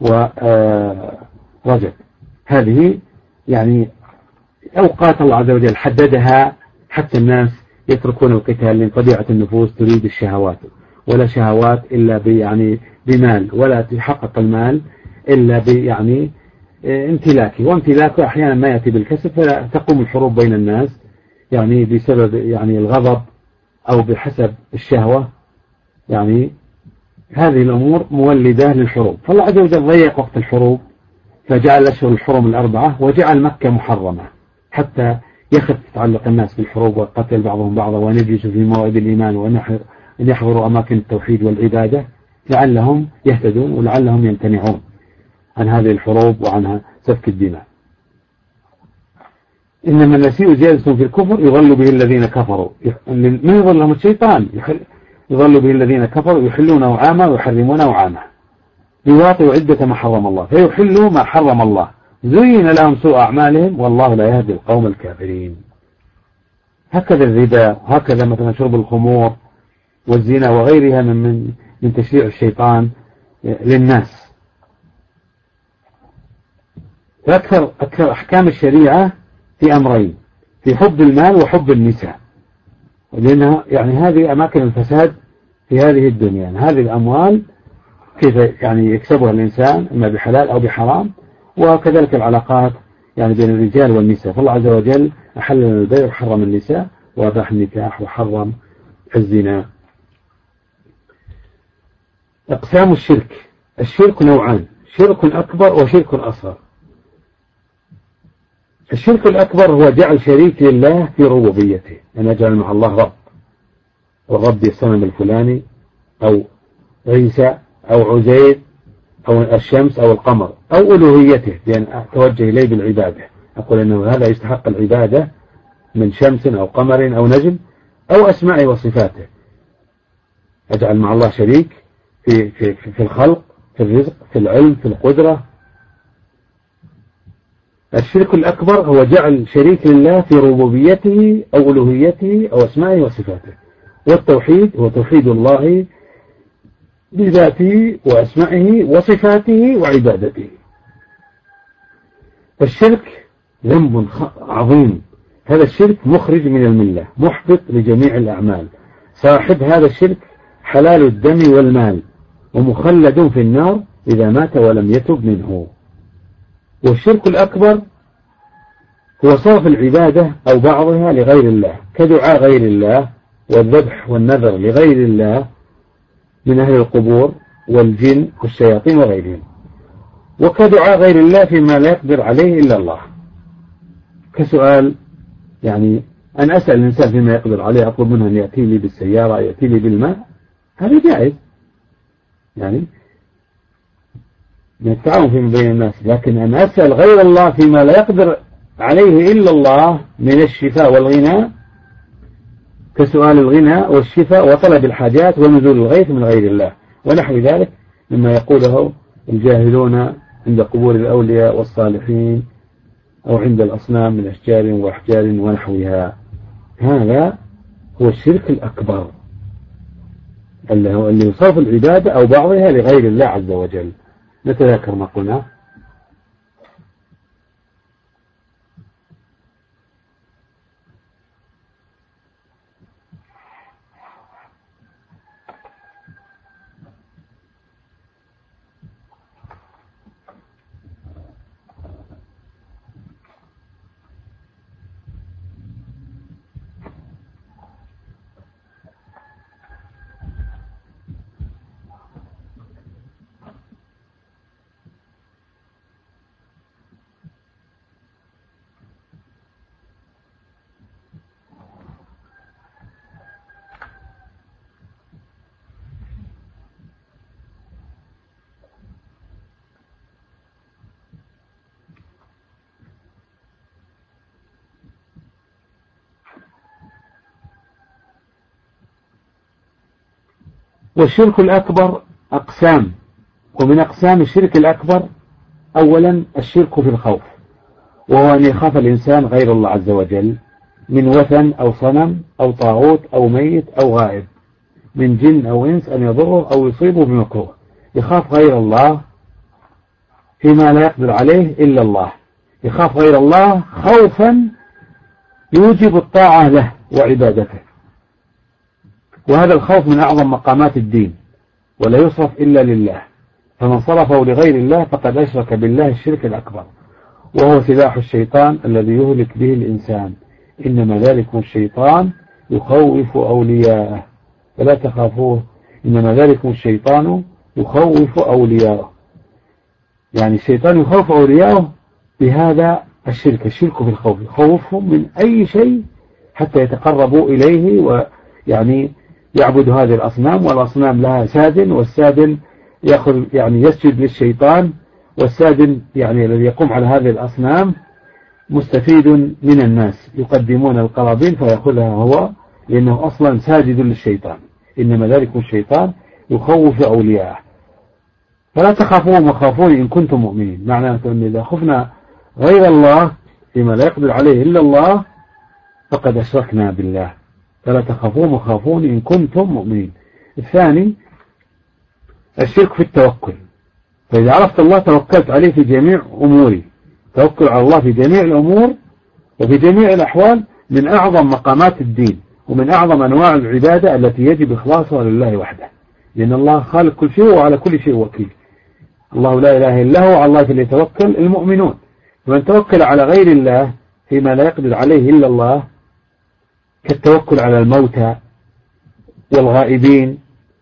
Speaker 1: ورجب، هذه يعني أوقات الله عز وجل حددها حتى الناس يتركون القتال، لأن طبيعة النفوس تريد الشهوات، ولا شهوات إلا بمال، ولا تحقق المال إلا يعني امتلاكه، وامتلاكه أحيانا ما يأتي بالكسب، فتقوم الحروب بين الناس يعني بسبب يعني الغضب أو بحسب الشهوة، يعني هذه الأمور مولدة للحروب. فالله عز وجل ضيق وقت الحروب فجعل أشهر الحرم الأربعة، وجعل مكة محرمة حتى يخف تعلق الناس بالحروب وقتل بعضهم بعضا، وأن يجلسوا في موائد الإيمان، وأن يحضروا أماكن التوحيد والعبادة لعلهم يهتدون ولعلهم يمتنعون عن هذه الحروب وعن سفك الدماء. إنما النسيء زيادة في الكفر يضل به الذين كفروا، من يضلهم الشيطان، يضل به الذين كفروا يحلونه عاما ويحرمونه عاما ليواطئوا عدة ما حرم الله فيحلوا ما حرم الله، زين لهم سوء أعمالهم والله لا يهدي القوم الكافرين. هكذا الربا، وهكذا مثلا شرب الخمور والزنا وغيرها من تشريع الشيطان للناس. فأكثر أحكام الشريعة في أمرين، في حب المال وحب النساء، لأنها يعني هذه أماكن الفساد في هذه الدنيا، يعني هذه الأموال كيف يعني يكسبها الإنسان إما بحلال أو بحرام، وكذلك العلاقات يعني بين الرجال والنساء. فالله عز وجل أحل البيع وحرم النساء، وأباح النكاح وحرم الزنا. أقسام الشرك، الشرك نوعان، شرك أكبر وشرك أصغر. الشرك الأكبر هو جعل شريك لله في ربوبيته، أن يجعل مع الله رب، والرب الصنم الفلاني أو عيسى أو عزير أو الشمس أو القمر، أو ألوهيته بأن أتوجه إليه بالعبادة، أقول أنه هذا يستحق العبادة من شمس أو قمر أو نجم، أو أسماء وصفاته، أجعل مع الله شريك في الخلق، في الرزق، في العلم، في القدرة. الشرك الأكبر هو جعل شريك لله في ربوبيته أو ألوهيته أو أسمائه وصفاته. والتوحيد هو توحيد الله بذاته وأسمائه وصفاته وعبادته. فالشرك ذنب عظيم، هذا الشرك مخرج من الملة، محبط لجميع الأعمال، صاحب هذا الشرك حلال الدم والمال، ومخلد في النار إذا مات ولم يتب منه. والشرك الأكبر هو صرف العبادة أو بعضها لغير الله، كدعاء غير الله والذبح والنذر لغير الله من أهل القبور والجن والشياطين وغيرهم، وكدعاء غير الله فيما لا يقدر عليه إلا الله، كسؤال يعني أن أسأل الإنسان فيما يقدر عليه، أطلب منه أن يأتي لي بالسيارة، يأتي لي بالماء، هذا جائز يعني من التعاون فيما بين الناس. لكن أن أسأل غير الله فيما لا يقدر عليه إلا الله من الشفاء والغنى، كسؤال الغنى والشفاء وطلب الحاجات ونزول الغيث من غير الله ونحو ذلك مما يقوله الجاهلون عند قبور الأولياء والصالحين أو عند الأصنام من أشجار وأحجار ونحوها. هذا هو الشرك الأكبر اللي يصرف العبادة أو بعضها لغير الله عز وجل. نتذكر ما قلنا. والشرك الأكبر أقسام، ومن أقسام الشرك الأكبر أولا الشرك في الخوف، وهو أن يخاف الإنسان غير الله عز وجل من وثن أو صنم أو طاغوت أو ميت أو غائب، من جن أو إنس أن يضره أو يصيبه بمكروه، يخاف غير الله فيما لا يقدر عليه إلا الله، يخاف غير الله خوفا يوجب الطاعة له وعبادته، وهذا الخوف من أعظم مقامات الدين ولا يصرف إلا لله، فمن صرفه لغير الله فقد أشرك بالله الشرك الأكبر، وهو سلاح الشيطان الذي يهلك به الإنسان، إنما ذلكم الشيطان يخوف أولياءه فلا تخافوه، إنما ذلكم الشيطان يخوف أولياءه، يعني الشيطان يخوف أولياءه بهذا الشرك في الخوف، يخوفهم من أي شيء حتى يتقربوا إليه، ويعني يعبد هذه الأصنام، والأصنام لها سادن، والسادن يأخذ يعني يسجد للشيطان، والسادن يعني الذي يقوم على هذه الأصنام مستفيد من الناس، يقدمون القرابين فيأخذها هو لأنه أصلا ساجد للشيطان، إنما ذلك الشيطان يخوف أولياءه فلا تخافوهم وخافوني إن كنتم مؤمنين، معنى أن إذا خفنا غير الله فيما لا يقدر عليه إلا الله فقد أشركنا بالله، فلا تخافوهم وخافوني إن كنتم مؤمنين. الثاني الشرك في التوكل، فإذا عرفت الله توكلت عليه في جميع أموري، توكل على الله في جميع الأمور وفي جميع الأحوال من أعظم مقامات الدين ومن أعظم أنواع العبادة التي يجب إخلاصها لله وحده، لأن الله خالق كل شيء وعلى كل شيء وكيل، الله لا إله إلا هو، على الله فليتوكل المؤمنون، ومن توكل على غير الله فيما لا يقدر عليه إلا الله كالتوكل على الموتى والغائبين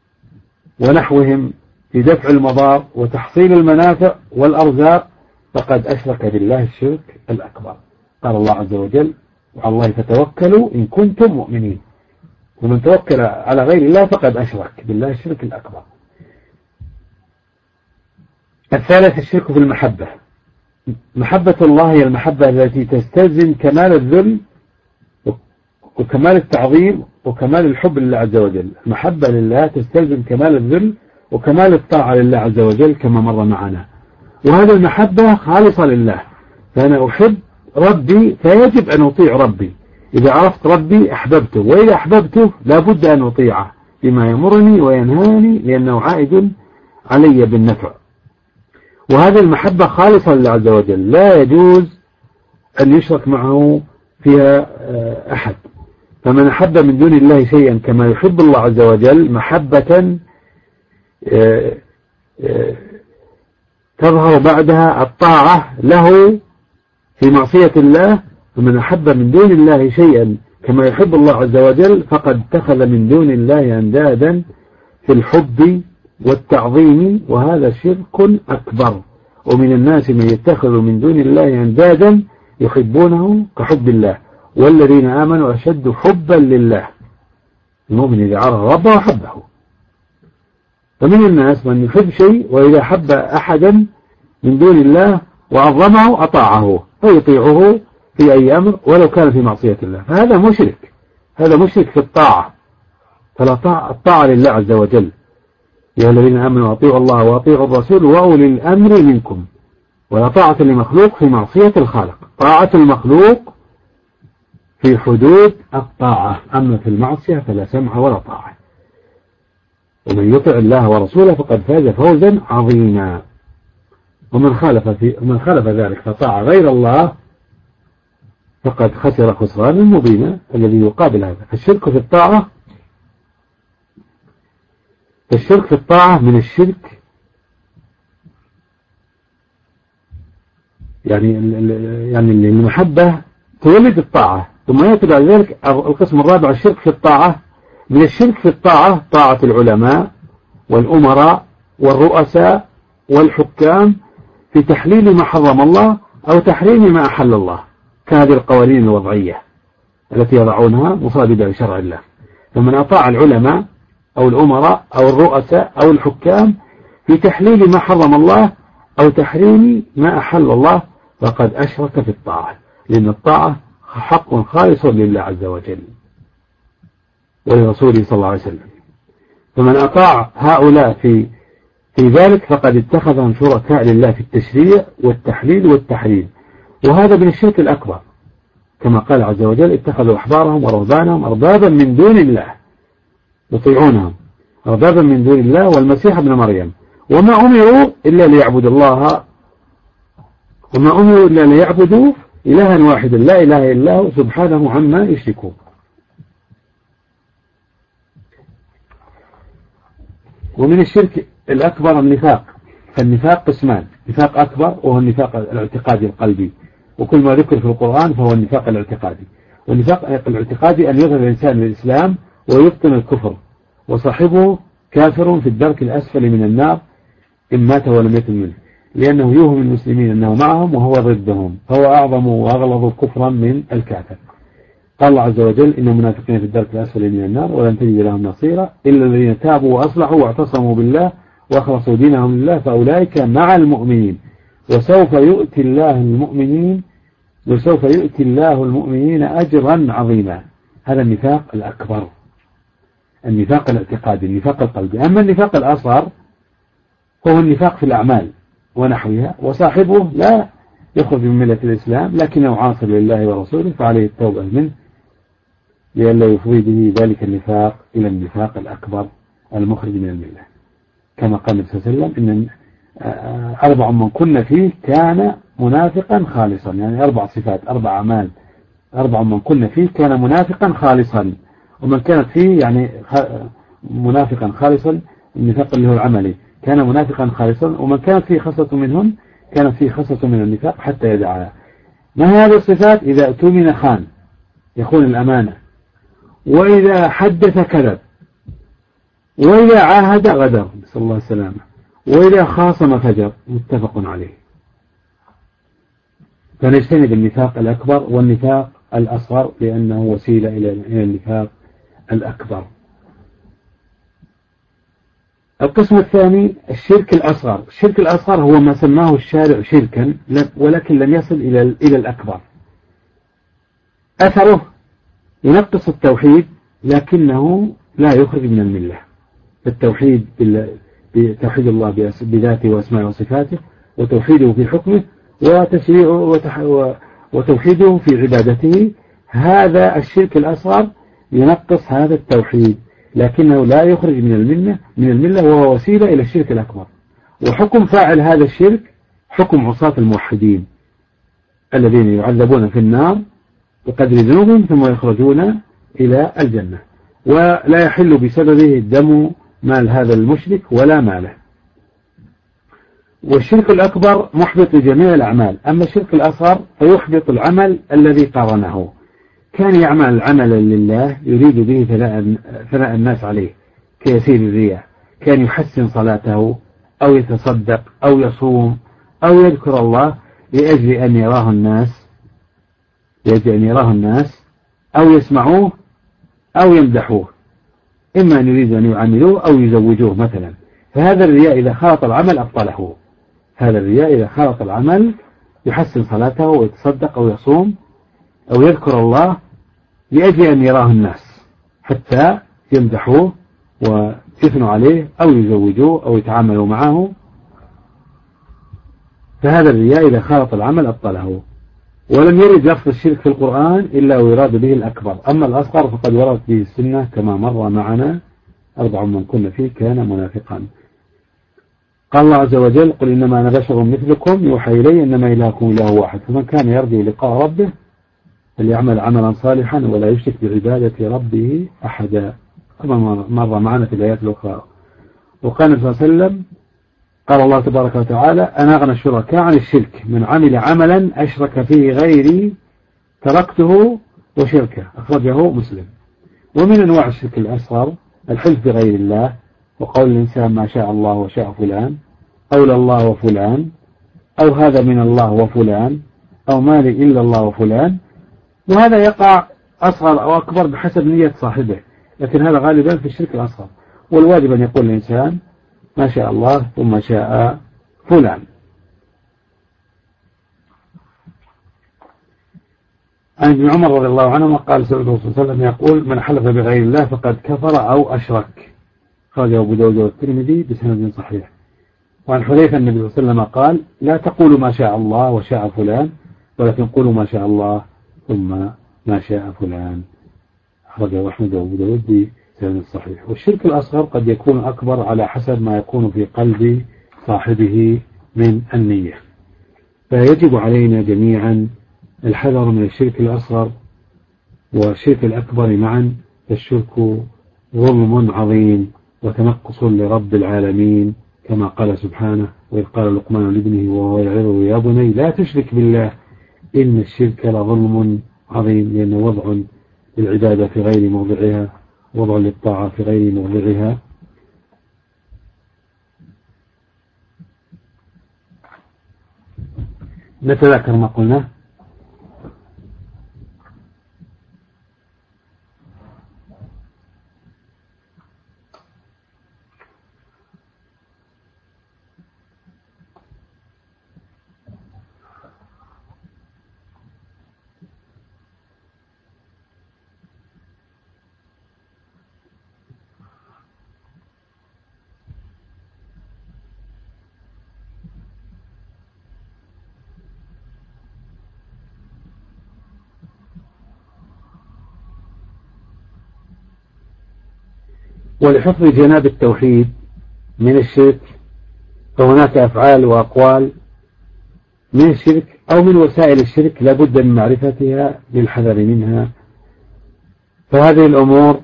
Speaker 1: ونحوهم في دفع المضار وتحصيل المنافع والأرزاق فقد أشرك بالله الشرك الأكبر. قال الله عز وجل وعلى الله فتوكلوا إن كنتم مؤمنين، ومن توكل على غير الله فقد أشرك بالله الشرك الأكبر. الثالث الشرك في المحبة، محبة الله هي المحبة التي تستلزم كمال الذل وكمال التعظيم وكمال الحب لله عز وجل، المحبة لله تستلزم كمال الذل وكمال الطاعة لله عز وجل كما مر معنا، وهذا المحبة خالصة لله، فأنا أحب ربي فيجب أن أطيع ربي، إذا عرفت ربي أحببته، وإذا أحببته لابد أن أطيعه بما يمرني وينهاني لأنه عائد علي بالنفع، وهذه المحبة خالصة لله عز وجل لا يجوز أن يشرك معه فيها أحد، فمن أحب من دون الله شيئا كما يحب الله عز وجل محبة تظهر بعدها الطاعة له في معصية الله، ومن أحب من دون الله شيئا كما يحب الله عز وجل فقد اتخذ من دون الله أندادا في الحب والتعظيم، وهذا شرك أكبر، ومن الناس من يتخذ من دون الله أندادا يحبونه كحب الله، والذين آمنوا أشد حبا لله، المؤمن إذا عرف ربه حبه. فمن الناس من يحب شيء وإذا حب أحدا من دون الله وعظمه أطاعه فيطيعه في أي أمر ولو كان في معصية الله، فهذا مشرك، هذا مشرك في الطاعة، فلا الطاعة لله عز وجل، يا الذين آمنوا أطيعوا الله وأطيعوا الرسول وأولي الأمر منكم، ولا طاعة لمخلوق في معصية الخالق، طاعة المخلوق في حدود الطاعة، أما في المعصية فلا سمع ولا طاعة، ومن يطع الله ورسوله فقد فاز فوزا عظيما، ومن خالف ذلك فطاع غير الله فقد خسر خسرانا مبينا الذي يقابل هذا. فالشرك في الطاعة من الشرك، يعني المحبة تولد الطاعة، ثم يأتي بعد ذلك القسم الرابع الشرك في الطاعة، من الشرك في الطاعة طاعة العلماء والأمراء والرؤساء والحكام في تحليل ما حرم الله أو تحريم ما أحل الله، كهذه القوانين الوضعية التي يضعونها مصادمة لشرع الله، فمن أطاع العلماء أو الأمراء أو الرؤساء أو الحكام في تحليل ما حرم الله أو تحريم ما أحل الله فقد أشرك في الطاعة، لأن الطاعة حق خالص لله عز وجل ولرسوله صلى الله عليه وسلم. فمن أطاع هؤلاء في ذلك فقد اتخذهم شركاء لله في التشريع والتحليل والتحريم، وهذا من الشرك الأكبر، كما قال عز وجل: اتخذوا أحبارهم ورهبانهم أربابا من دون الله يطيعونهم، أربابا من دون الله والمسيح ابن مريم، وما أمروا إلا ليعبدوا إلها واحدا لا إله إلا هو سبحانه عما يشركون. ومن الشرك الأكبر النفاق، فالنفاق قسمان: نفاق أكبر وهو النفاق الاعتقادي القلبي، وكل ما ذكر في القرآن فهو النفاق الاعتقادي. والنفاق الاعتقادي أن يظهر الإنسان للإسلام ويبطن الكفر، وصاحبه كافر في الدرك الأسفل من النار إن مات ولم يتم منه، لأنه يوهم المسلمين أنه معهم وهو ضدهم، فهو أعظم وأغلظ كفرا من الكافر. قال الله عز وجل: إن المنافقين في الدرك الأسفل من النار ولن تجد لهم نصيرا إلا الذين تابوا وأصلحوا واعتصموا بالله وأخلصوا دينهم لله فأولئك مع المؤمنين وسوف يؤتي الله المؤمنين أجرا عظيما. هذا النفاق الأكبر، النفاق الاعتقادي، النفاق القلبي. أما النفاق الأصغر هو النفاق في الأعمال ونحوها، وصاحبه لا يخرج من ملة الإسلام لكنه عاصي لله ورسوله، فعليه التوبة منه لئلا يفضي به ذلك النفاق إلى النفاق الأكبر المخرج من الملة، كما قال النبي صلى الله عليه وسلم: إن 4 من كن فيه كان منافقا خالصا، يعني 4 صفات، 4 أعمال، 4 من كن فيه كان منافقا خالصا. ومن كانت فيه يعني منافقا خالصا، النفاق اللي هو العملي، كان منافقا خالصا. ومن كانت فيه خصلة منهن كانت فيه خصلة من النفاق حتى يدعها. ما هذه الصفات؟ إذا اؤتمن خان، يخون الأمانة، وإذا حدث كذب، وإذا عاهد غدر، نسأل الله السلامة، وإذا خاصم فجر. متفق عليه. فنجتنب النفاق الأكبر والنفاق الأصغر لأنه وسيلة إلى النفاق الأكبر. القسم الثاني الشرك الأصغر. الشرك الأصغر هو ما سماه الشارع شركا ولكن لم يصل إلى الأكبر. أثره ينقص التوحيد لكنه لا يخرج من الملة. التوحيد بتوحيد الله بذاته وأسمائه وصفاته، وتوحيده في حكمه، وتوحيده في عبادته. هذا الشرك الأصغر ينقص هذا التوحيد لكنه لا يخرج من الملة وهو وسيلة إلى الشرك الأكبر. وحكم فاعل هذا الشرك حكم عصاة الموحدين الذين يعذبون في النار بقدر ذنوبهم ثم يخرجون إلى الجنة، ولا يحل بسببه دم مال هذا المشرك ولا ماله. والشرك الأكبر محبط لجميع الأعمال. أما الشرك الأصغر فيحبط العمل الذي قارنه. كان يعمل عملا لله يريد به ثناء الناس عليه كيسير الرياء، كان يحسن صلاته أو يتصدق أو يصوم أو يذكر الله لأجل أن يراه الناس أو يسمعوه أو يمدحوه، إما أن يريد أن يعاملوه أو يزوجوه مثلا. فهذا الرياء إذا خالط العمل أبطله. هذا الرياء إذا خالط العمل يحسن صلاته ويتصدق أو يصوم أو يذكر الله لأجل أن يراه الناس حتى يمدحوه ويثنوا عليه أو يزوجوه أو يتعاملوا معه. فهذا الرياء إذا خالط العمل أبطله. ولم يرد لفظ الشرك في القرآن إلا ويراد به الأكبر. أما الأصغر فقد ورد به السنة كما مر معنا: 4 من كن فيه كان منافقا. قال الله عز وجل: قل إنما أنا بشر مثلكم يوحى إلي إنما إلهكم إله واحد فمن كان يرجو لقاء ربه فليعمل عملا صالحا ولا يشرك بعبادة ربه أحدا، كما مر معنا في الآيات الأخرى. وقال صلى الله عليه وسلم: قال الله تبارك وتعالى: أنا أغنى الشركاء عن الشرك من عمل عملا أشرك فيه غيري تركته وشركه. أخرجه مسلم. ومن أنواع الشرك الأصغر الحلف بغير الله، وقول الإنسان ما شاء الله وشاء فلان، أو لله وفلان، أو هذا من الله وفلان، أو ما لي إلا الله وفلان. وهذا يقع أصغر أو أكبر بحسب نية صاحبه، لكن هذا غالبا في الشرك الأصغر. والواجب أن يقول الإنسان ما شاء الله ثم شاء فلان. عن ابن عمر رضي الله عنهما قال: سمعت الرسول صلى الله عليه وسلم يقول: من حلف بغير الله فقد كفر أو أشرك. أخرجه أبو داود والترمذي بسند صحيح. وعن حذيفة النبي صلى الله عليه وسلم قال: لا تقولوا ما شاء الله وشاء فلان، ولكن قولوا ما شاء الله ثم ما شاء فلان. أخرجه أحمد وأبو داود بسند صحيح. والشرك الأصغر قد يكون أكبر على حسب ما يكون في قلب صاحبه من النية، فيجب علينا جميعا الحذر من الشرك الأصغر والشرك الأكبر معا. فالشرك ظلم عظيم وتنقص لرب العالمين، كما قال سبحانه: وإذ قال لقمان لابنه وهو يعظه يا بني لا تشرك بالله إن الشرك لظلم عظيم، لأنه وضع للعبادة في غير موضعها، وضع للطاعة في غير موضعها. نتذكر ما قلنا. ولحفظ جناب التوحيد من الشرك، فهناك أفعال وأقوال من الشرك أو من وسائل الشرك لابد من معرفتها للحذر منها. فهذه الأمور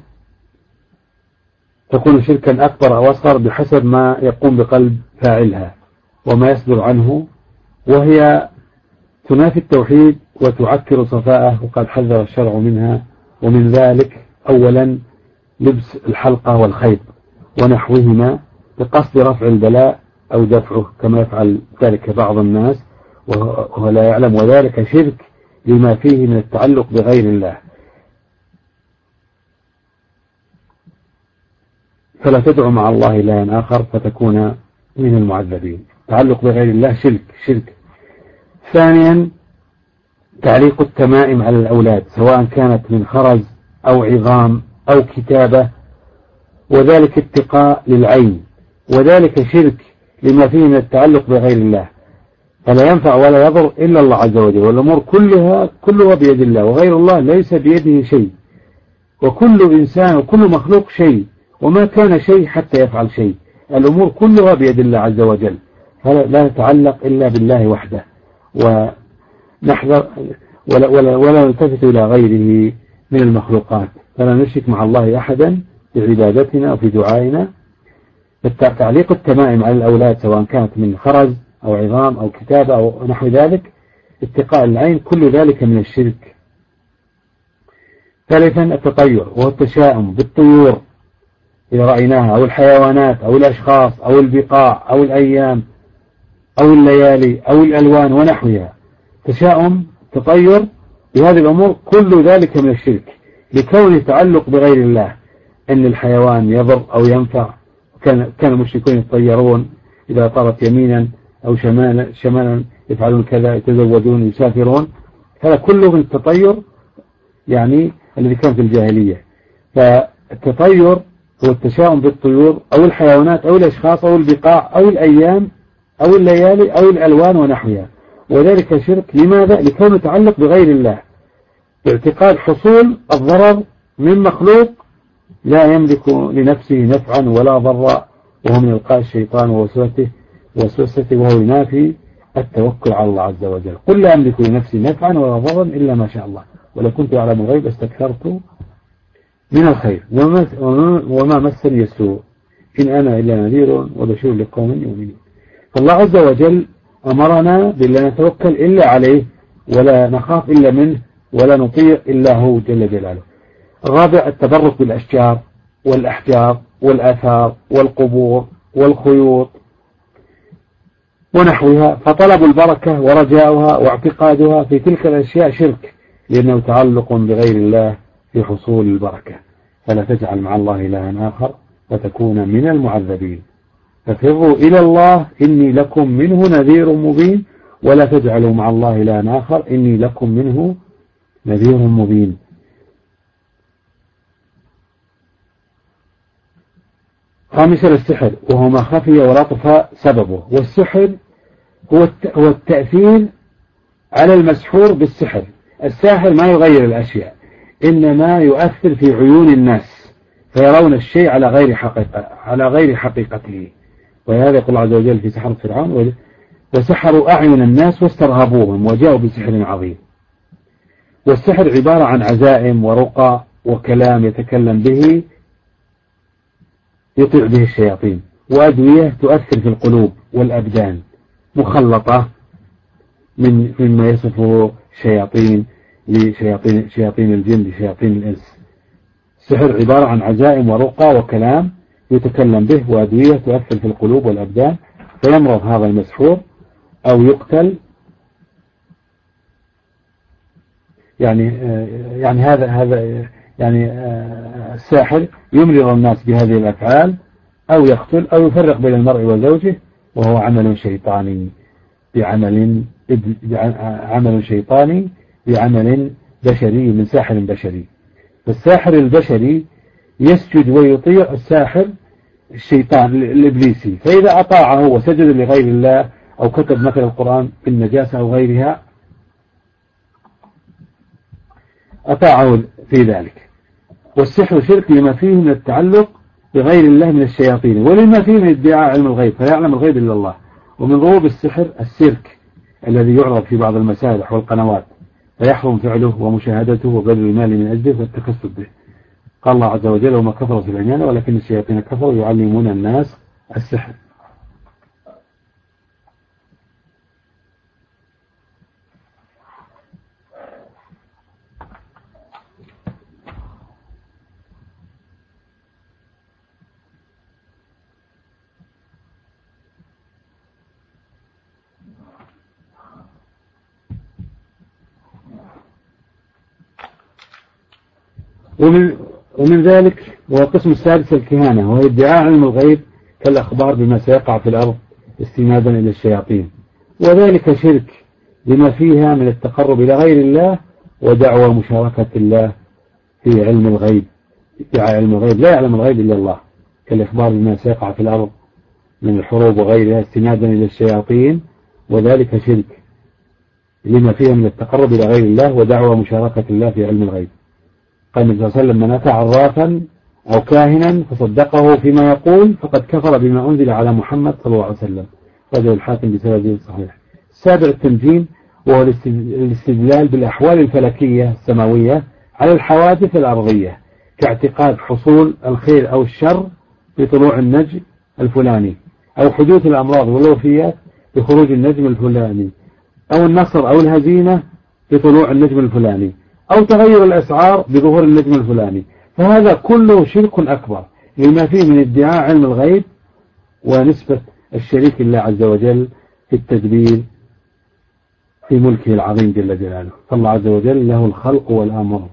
Speaker 1: تكون شركا أكبر أو أصغر بحسب ما يقوم بقلب فاعلها وما يصدر عنه، وهي تنافي التوحيد وتعكر صفاءه، وقد حذر الشرع منها. ومن ذلك أولا لبس الحلقة والخيط ونحوهما بقصد رفع البلاء أو دفعه، كما يفعل ذلك بعض الناس وهو لا يعلم، وذلك شرك لما فيه من التعلق بغير الله. فلا تدعو مع الله إلها آخر فتكون من المعذبين. تعلق بغير الله شرك. ثانيا تعليق التمائم على الأولاد، سواء كانت من خرز أو عظام أو كتابة، وذلك اتقاء للعين، وذلك شرك لما فيه من التعلق بغير الله، فلا ينفع ولا يضر إلا الله عز وجل، والأمور كلها بيد الله، وغير الله ليس بيده شيء، وكل إنسان وكل مخلوق شيء، وما كان شيء حتى يفعل شيء. الأمور كلها بيد الله عز وجل، فلا نتعلق إلا بالله وحده، ونحذر ولا نلتفت إلى غيره من المخلوقات، فلا نشرك مع الله أحدا في عبادتنا أو في دعائنا. تعليق التمائم على الأولاد سواء كانت من خرز أو عظام أو كتابة أو نحو ذلك، اتقاء العين، كل ذلك من الشرك. ثالثا التطير، وهو التشاؤم بالطيور إذا رأيناها، أو الحيوانات أو الأشخاص أو البقاع أو الأيام أو الليالي أو الألوان ونحوها. تشاؤم، تطير بهذه الأمور، كل ذلك من الشرك لكون التعلق بغير الله، أن الحيوان يضر أو ينفع. كان المشركون يتطيرون إذا طارت يمينا أو شمالا يفعلون كذا، يتزودون، يسافرون، هذا كله من التطير يعني الذي كان في الجاهلية. فالتطير هو التشاؤم بالطيور أو الحيوانات أو الأشخاص أو البقاع أو الأيام أو الليالي أو الألوان ونحوها، وذلك شرك. لماذا؟ لكونه يتعلق بغير الله، باعتقاد حصول الضرر من مخلوق لا يملك لنفسه نفعا ولا ضرا، وهو من إلقاء الشيطان ووسوسته، وهو ينافي التوكل على الله عز وجل. قل لا أملك لنفسي نفعا ولا ضرا إلا ما شاء الله، ولو كنت أعلم الغيب استكثرت من الخير وما مسني السوء إن أنا إلا نذير وبشير لقوم يؤمنون. فالله عز وجل أمرنا بأن نتوكل إلا عليه، ولا نخاف إلا منه، ولا نطيع إلا هو جل جلاله. الرابع التبرك بالأشجار والأحجار والآثار والقبور والخيوط ونحوها، فطلب البركة ورجاؤها واعتقادها في تلك الأشياء شرك، لأنه تعلق بغير الله في حصول البركة. فلا تجعل مع الله إلها آخر فتكون من المعذبين. ففروا إلى الله إني لكم منه نذير مبين، ولا تجعلوا مع الله إلها آخر إني لكم منه نذير مبين. خامسا السحر، وهو ما خفي ولطف سببه. والسحر هو التأثير على المسحور بالسحر. الساحر ما يغير الأشياء، إنما يؤثر في عيون الناس فيرون الشيء على غير حقيقته. وهذا يقول عز وجل في سحرة فرعون: وسحروا أعين الناس واسترهبوهم وجاءوا بسحر عظيم. والسحر عبارة عن عزائم ورقى وكلام يتكلم به يطيع به الشياطين، وأدوية تؤثر في القلوب والأبدان مخلطة مما يصفه شياطين الجن لشياطين الإنس. السحر عبارة عن عزائم ورقى وكلام يتكلم به وأدوية تؤثر في القلوب والأبدان، فيمرض هذا المسحور أو يقتل. يعني هذا الساحر يمرض الناس بهذه الأفعال، أو يقتل أو يفرق بين المرء وزوجه، وهو عمل شيطاني بعمل بشري من ساحر بشري. فالساحر البشري يسجد ويطيع الساحر الشيطان الإبليسي، فإذا أطاعه وسجد لغير الله أو كتب مثل القرآن بالنجاسة أو غيرها أطاعه في ذلك. والسحر شرك لما فيه من التعلق بغير الله من الشياطين، ولما فيه من ادعاء علم الغيب، فيعلم الغيب إلا الله. ومن ضروب السحر السيرك الذي يعرض في بعض المسارح والقنوات، فيحرم فعله ومشاهدته وبذل المال من أجله والتكسب به. قال الله عز وجل: وما كفروا سليمان ولكن الشياطين كفروا يعلمون الناس السحر. ومن ذلك هو القسم السادس الكهانة، وهي ادعاء علم الغيب كالأخبار بما سيقع في الأرض استنادا إلى الشياطين، وذلك شرك لما فيها من التقرب إلى غير الله ودعوى مشاركة الله في علم الغيب. ادعاء علم الغيب، لا يعلم الغيب إلا الله، كالإخبار بما سيقع في الأرض من الحروب وغيرها استنادا إلى الشياطين، وذلك شرك لما فيها من التقرب إلى غير الله ودعوى مشاركة الله في علم الغيب. قال النبي صلى الله عليه وسلم: من أتى عرافا أو كاهنا فصدقه فيما يقول فقد كفر بما أنزل على محمد صلى الله عليه وسلم. رجل الحاكم بسند صحيح. السابع التنجيم، وهو الاستدلال بالأحوال الفلكية السماوية على الحوادث الأرضية، كاعتقاد حصول الخير أو الشر بطلوع النجم الفلاني، أو حدوث الأمراض والوفيات بخروج النجم الفلاني، أو النصر أو الهزيمة بطلوع النجم الفلاني، أو تغير الأسعار بظهور النجم الفلاني. فهذا كله شرك أكبر لما فيه من ادعاء علم الغيب ونسبة الشريك لله عز وجل في التدبير في ملكه العظيم جل جلاله. فالله عز وجل له الخلق والأمر.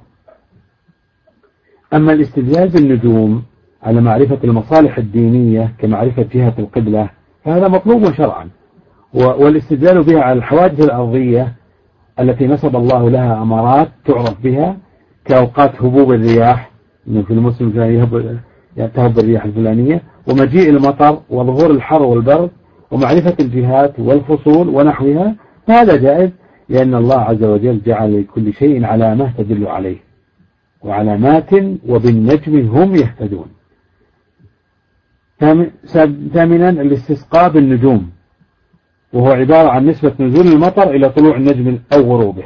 Speaker 1: أما الاستدلال بالنجوم على معرفة المصالح الدينية كمعرفة جهة القبلة فهذا مطلوب شرعا، والاستدلال بها على الحوادث الأرضية التي نصب الله لها أمارات تعرف بها، كأوقات هبوب الرياح، في الموسم الفلاني تهب الرياح الفلانية، ومجيء المطر وظهور الحر والبرد، ومعرفة الجهات والفصول ونحوها، فهذا جائز لأن الله عز وجل جعل لكل شيء علامة تدل عليه، وعلامات وبالنجم هم يهتدون. ثامنا الاستسقاء بالنجوم، وهو عبارة عن نسبة نزول المطر إلى طلوع النجم أو غروبه.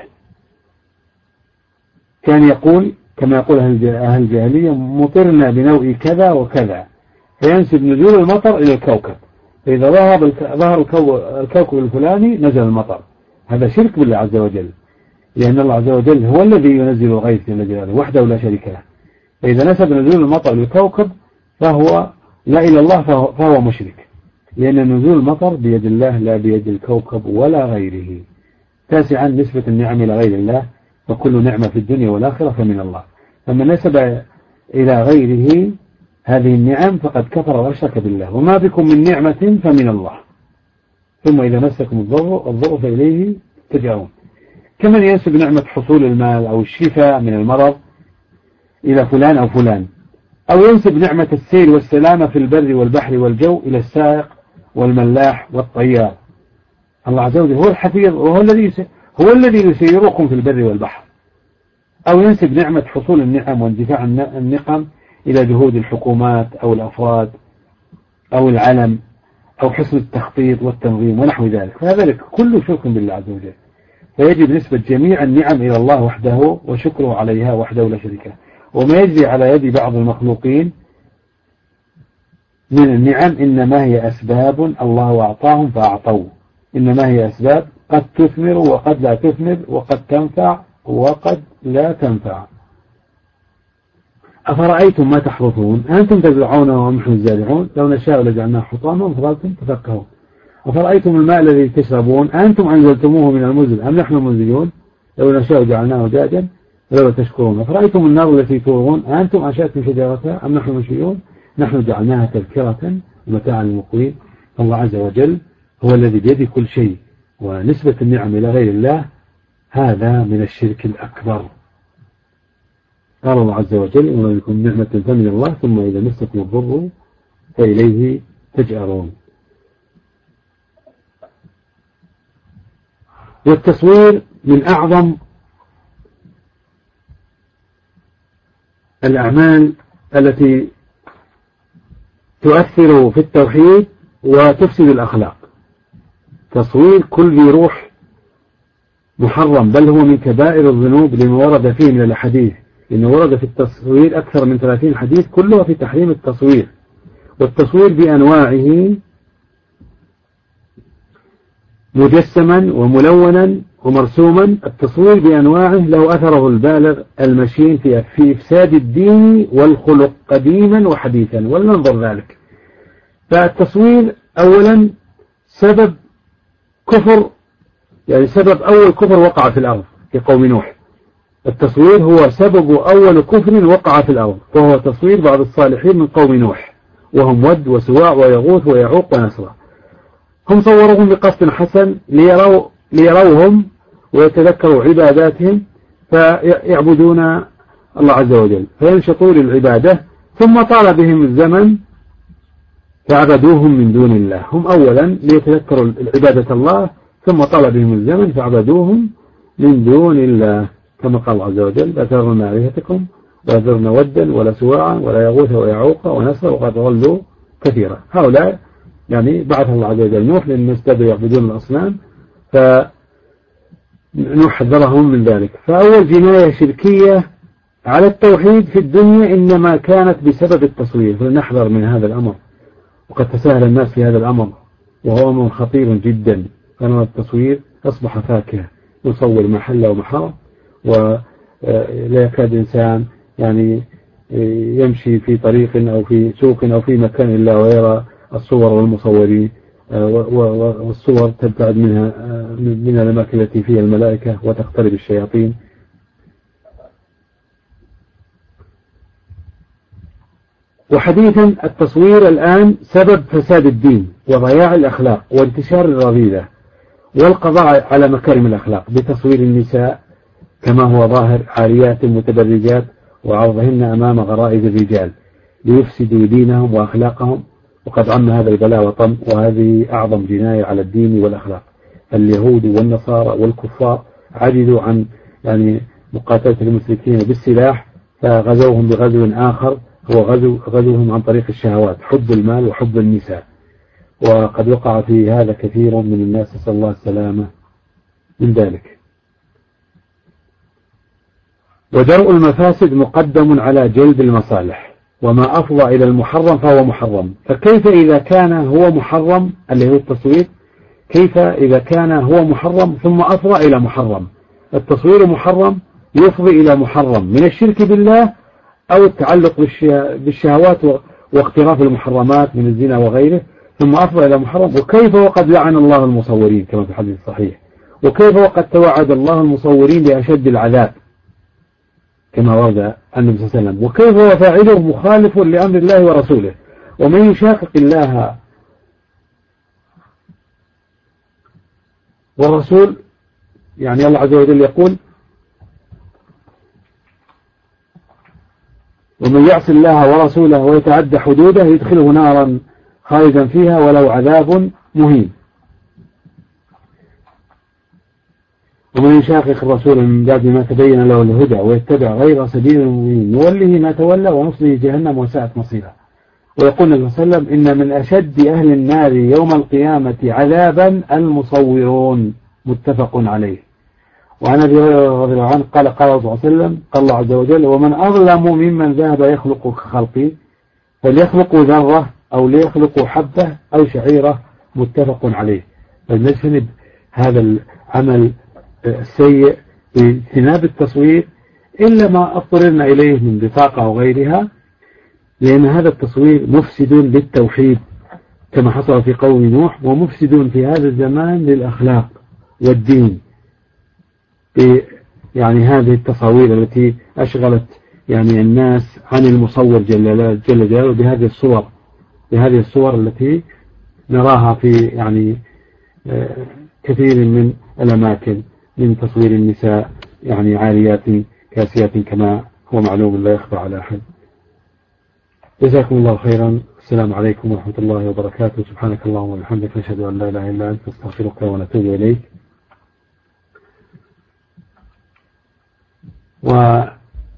Speaker 1: كان يقول كما يقول أهل الجاهلية: مطرنا بنوء كذا وكذا، فينسب نزول المطر إلى الكوكب، فإذا ظهر الكوكب الفلاني نزل المطر. هذا شرك بالله عز وجل، لأن الله عز وجل هو الذي ينزل الغيث جل جلاله وحده لا شريك له. فإذا نسب نزول المطر للكوكب فهو لا إلى الله فهو مشرك، لأن نزول المطر بيد الله لا بيد الكوكب ولا غيره. تاسعا نسبة النعم إلى غير الله، فكل نعمة في الدنيا والآخرة فمن الله، فمن نسب إلى غيره هذه النعم فقد كفر وأشرك بالله. وما بكم من نعمة فمن الله، ثم إذا مسكم الضر فإليه ترجعون. كمن ينسب نعمة حصول المال أو الشفاء من المرض إلى فلان أو فلان، أو ينسب نعمة السير والسلامة في البر والبحر والجو إلى السائق والملاح والطيار. الله عز وجل هو الحفيظ، وهو الذي يسيركم في البر والبحر. أو ينسب نعمة حصول النعم واندفاع النقم إلى جهود الحكومات أو الأفراد أو العلم أو حسن التخطيط والتنظيم ونحو ذلك، فذلك كله شرك بالله عز وجل. فيجب نسبة جميع النعم إلى الله وحده وشكره عليها وحده لا شريك له. وما يجري على يد بعض المخلوقين من النعم إنما هي أسباب الله أعطاهم فأعطوه، إنما هي أسباب قد تثمر وقد لا تثمر، وقد تنفع وقد لا تنفع. أفرأيتم ما تحرثون أنتم تزرعونه ونحن الزارعون لو نشاء لجعلناه حطاما وفضلتم تفكهون. أفرأيتم الماء الذي تشربون أنتم أنزلتموه من المزن أم نحن المنزلون لو نشاء جعلناه جاجا فلو تشكرون. أفرأيتم النار التي تورون أنتم أنشأتم شجرتها أم نحن المنشئون نحن جعلناها تذكرة ومتاعا للمقوين. الله عز وجل هو الذي بيده كل شيء، ونسبة النعم إلى غير الله هذا من الشرك الأكبر. قال الله عز وجل إن لكم نعمة فمن الله ثم إذا مسكم الضر فإليه تجأرون. والتصوير من أعظم الأعمال التي تؤثر في التوحيد وتفسد الأخلاق. تصوير كل ذي روح محرم، بل هو من كبائر الذنوب لما ورد فيه من الحديث، لأنه ورد في التصوير أكثر من 30 حديث كلها في تحريم التصوير. والتصوير بأنواعه مجسما وملونا ومرسوما. التصوير بأنواعه له أثره البالغ المشين في إفساد الدين والخلق قديما وحديثا، ولننظر ذلك. فالتصوير أولا سبب كفر، يعني سبب أول كفر وقع في الأرض في قوم نوح. التصوير هو سبب أول كفر وقع في الأرض، وهو تصوير بعض الصالحين من قوم نوح، وهم ود وسواع ويغوث ويعوق ونسرا. هم صوروهم بقصد حسن ليروهم ويتذكروا عباداتهم فيعبدون الله عز وجل فينشطوا للعبادة، ثم طال بهم الزمن فعبدوهم من دون الله. هم أولا ليتذكروا عبادة الله، ثم طال بهم الزمن فعبدوهم من دون الله، كما قال الله عز وجل لا تذرن آلهتكم لا تذرن ودا ولا سواعا ولا يغوث ويعوق ونسرا وقد ضلوا كثيرا. هؤلاء يعني بعث الله عز وجل نوح لأن ازدادوا يعبدون الأصنام، فنوح حذرهم من ذلك. فأول جناية شركية على التوحيد في الدنيا إنما كانت بسبب التصوير، فلنحذر من هذا الأمر. وقد تساهل الناس في هذا الأمر وهو أمر خطير جدا، لأن التصوير أصبح فاكهة، يصور محل ومحرم، ولا يكاد إنسان يعني يمشي في طريق أو في سوق أو في مكان إلا ويرى الصور والمصورين، والصور تبتعد منها من الأماكن التي فيها الملائكة وتقترب الشياطين. وحديثا التصوير الآن سبب فساد الدين وضياع الأخلاق وانتشار الرذيلة والقضاء على مكارم الأخلاق بتصوير النساء كما هو ظاهر عاريات متبرجات وعرضهن أمام غرائز الرجال ليفسدوا دينهم وأخلاقهم. وقد عم هذا البلاء وطم، وهذه أعظم جناية على الدين والأخلاق. اليهود والنصارى والكفار عجزوا عن يعني مقاتلة المشركين بالسلاح، فغزوهم بغزو آخر هو غزوهم عن طريق الشهوات، حب المال وحب النساء. وقد وقع في هذا كثير من الناس، نسأل الله السلامة من ذلك. ودرء المفاسد مقدم على جلب المصالح، وما أفضى إلى المحرم فهو محرم. فكيف إذا كان هو محرم اللي هو التصوير، كيف إذا كان هو محرم ثم أفضى إلى محرم؟ التصوير محرم يفضي إلى محرم من الشرك بالله أو التعلق بالشهوات واقتراف المحرمات من الزنا وغيره، ثم أفضى إلى محرم. وكيف وقد لعن الله المصورين كما في الحديث الصحيح، وكيف وقد توعد الله المصورين بأشد العذاب كما ورد النبي صلى الله عليه وسلم، وكيف هو فاعله مخالف لأمر الله ورسوله. ومن يشاقق الله والرسول، يعني الله عز وجل يقول ومن ومن يعص الله ورسوله ويتعدى حدوده يدخله نارا خالدا فيها ولو عذاب مهين. ومن يشاقق الرسول من بعد ما تبين له الهدى ويتبع غير سبيل المؤمنين نوله ما تولى ونصله جهنم وساءت مصيره. ويقول النبي صلى الله عليه وسلم إن من أشد أهل النار يوم القيامة عذابا المصورون، متفق عليه. وعن أبي هريرة رضي الله عنه قال قال الله صلى الله عليه وسلم قال الله عز وجل ومن أظلم ممن ذهب يخلق كخلقي فليخلقوا ذرة أو ليخلقوا حبة أو شعيرة، متفق عليه. فلنجتنب هذا العمل السيء باجتناب التصوير إلا ما اضطررنا إليه من بطاقة أو غيرها، لأن هذا التصوير مفسد للتوحيد كما حصل في قوم نوح، ومفسد في هذا الزمان للأخلاق والدين. يعني هذه التصاوير التي أشغلت يعني الناس عن المصور جل جلاله بهذه الصور التي نراها في يعني كثير من الأماكن من تصوير النساء يعني عاريات كاسيات كما هو معلوم لا يخفى على أحد. جزاكم الله خيرا. السلام عليكم ورحمة الله وبركاته. سبحانك اللهم وبحمدك نشهد أن لا إله إلا أنت نستغفرك ونتوب إليك. ونملأ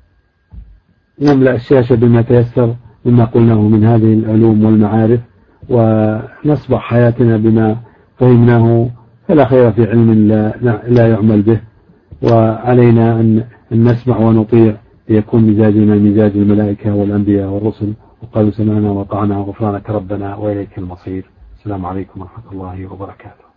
Speaker 1: الشاشة بما تيسر مما قلناه من هذه العلوم والمعارف، ونصبح حياتنا بما فهمناه، فلا خير في علم لا يعمل به، وعلينا أن نسمع ونطيع ليكون مزاجنا مزاج الملائكة والأنبياء والرسل. وقالوا سمعنا وطعنا غفرانك ربنا وإليك المصير. السلام عليكم ورحمة الله وبركاته.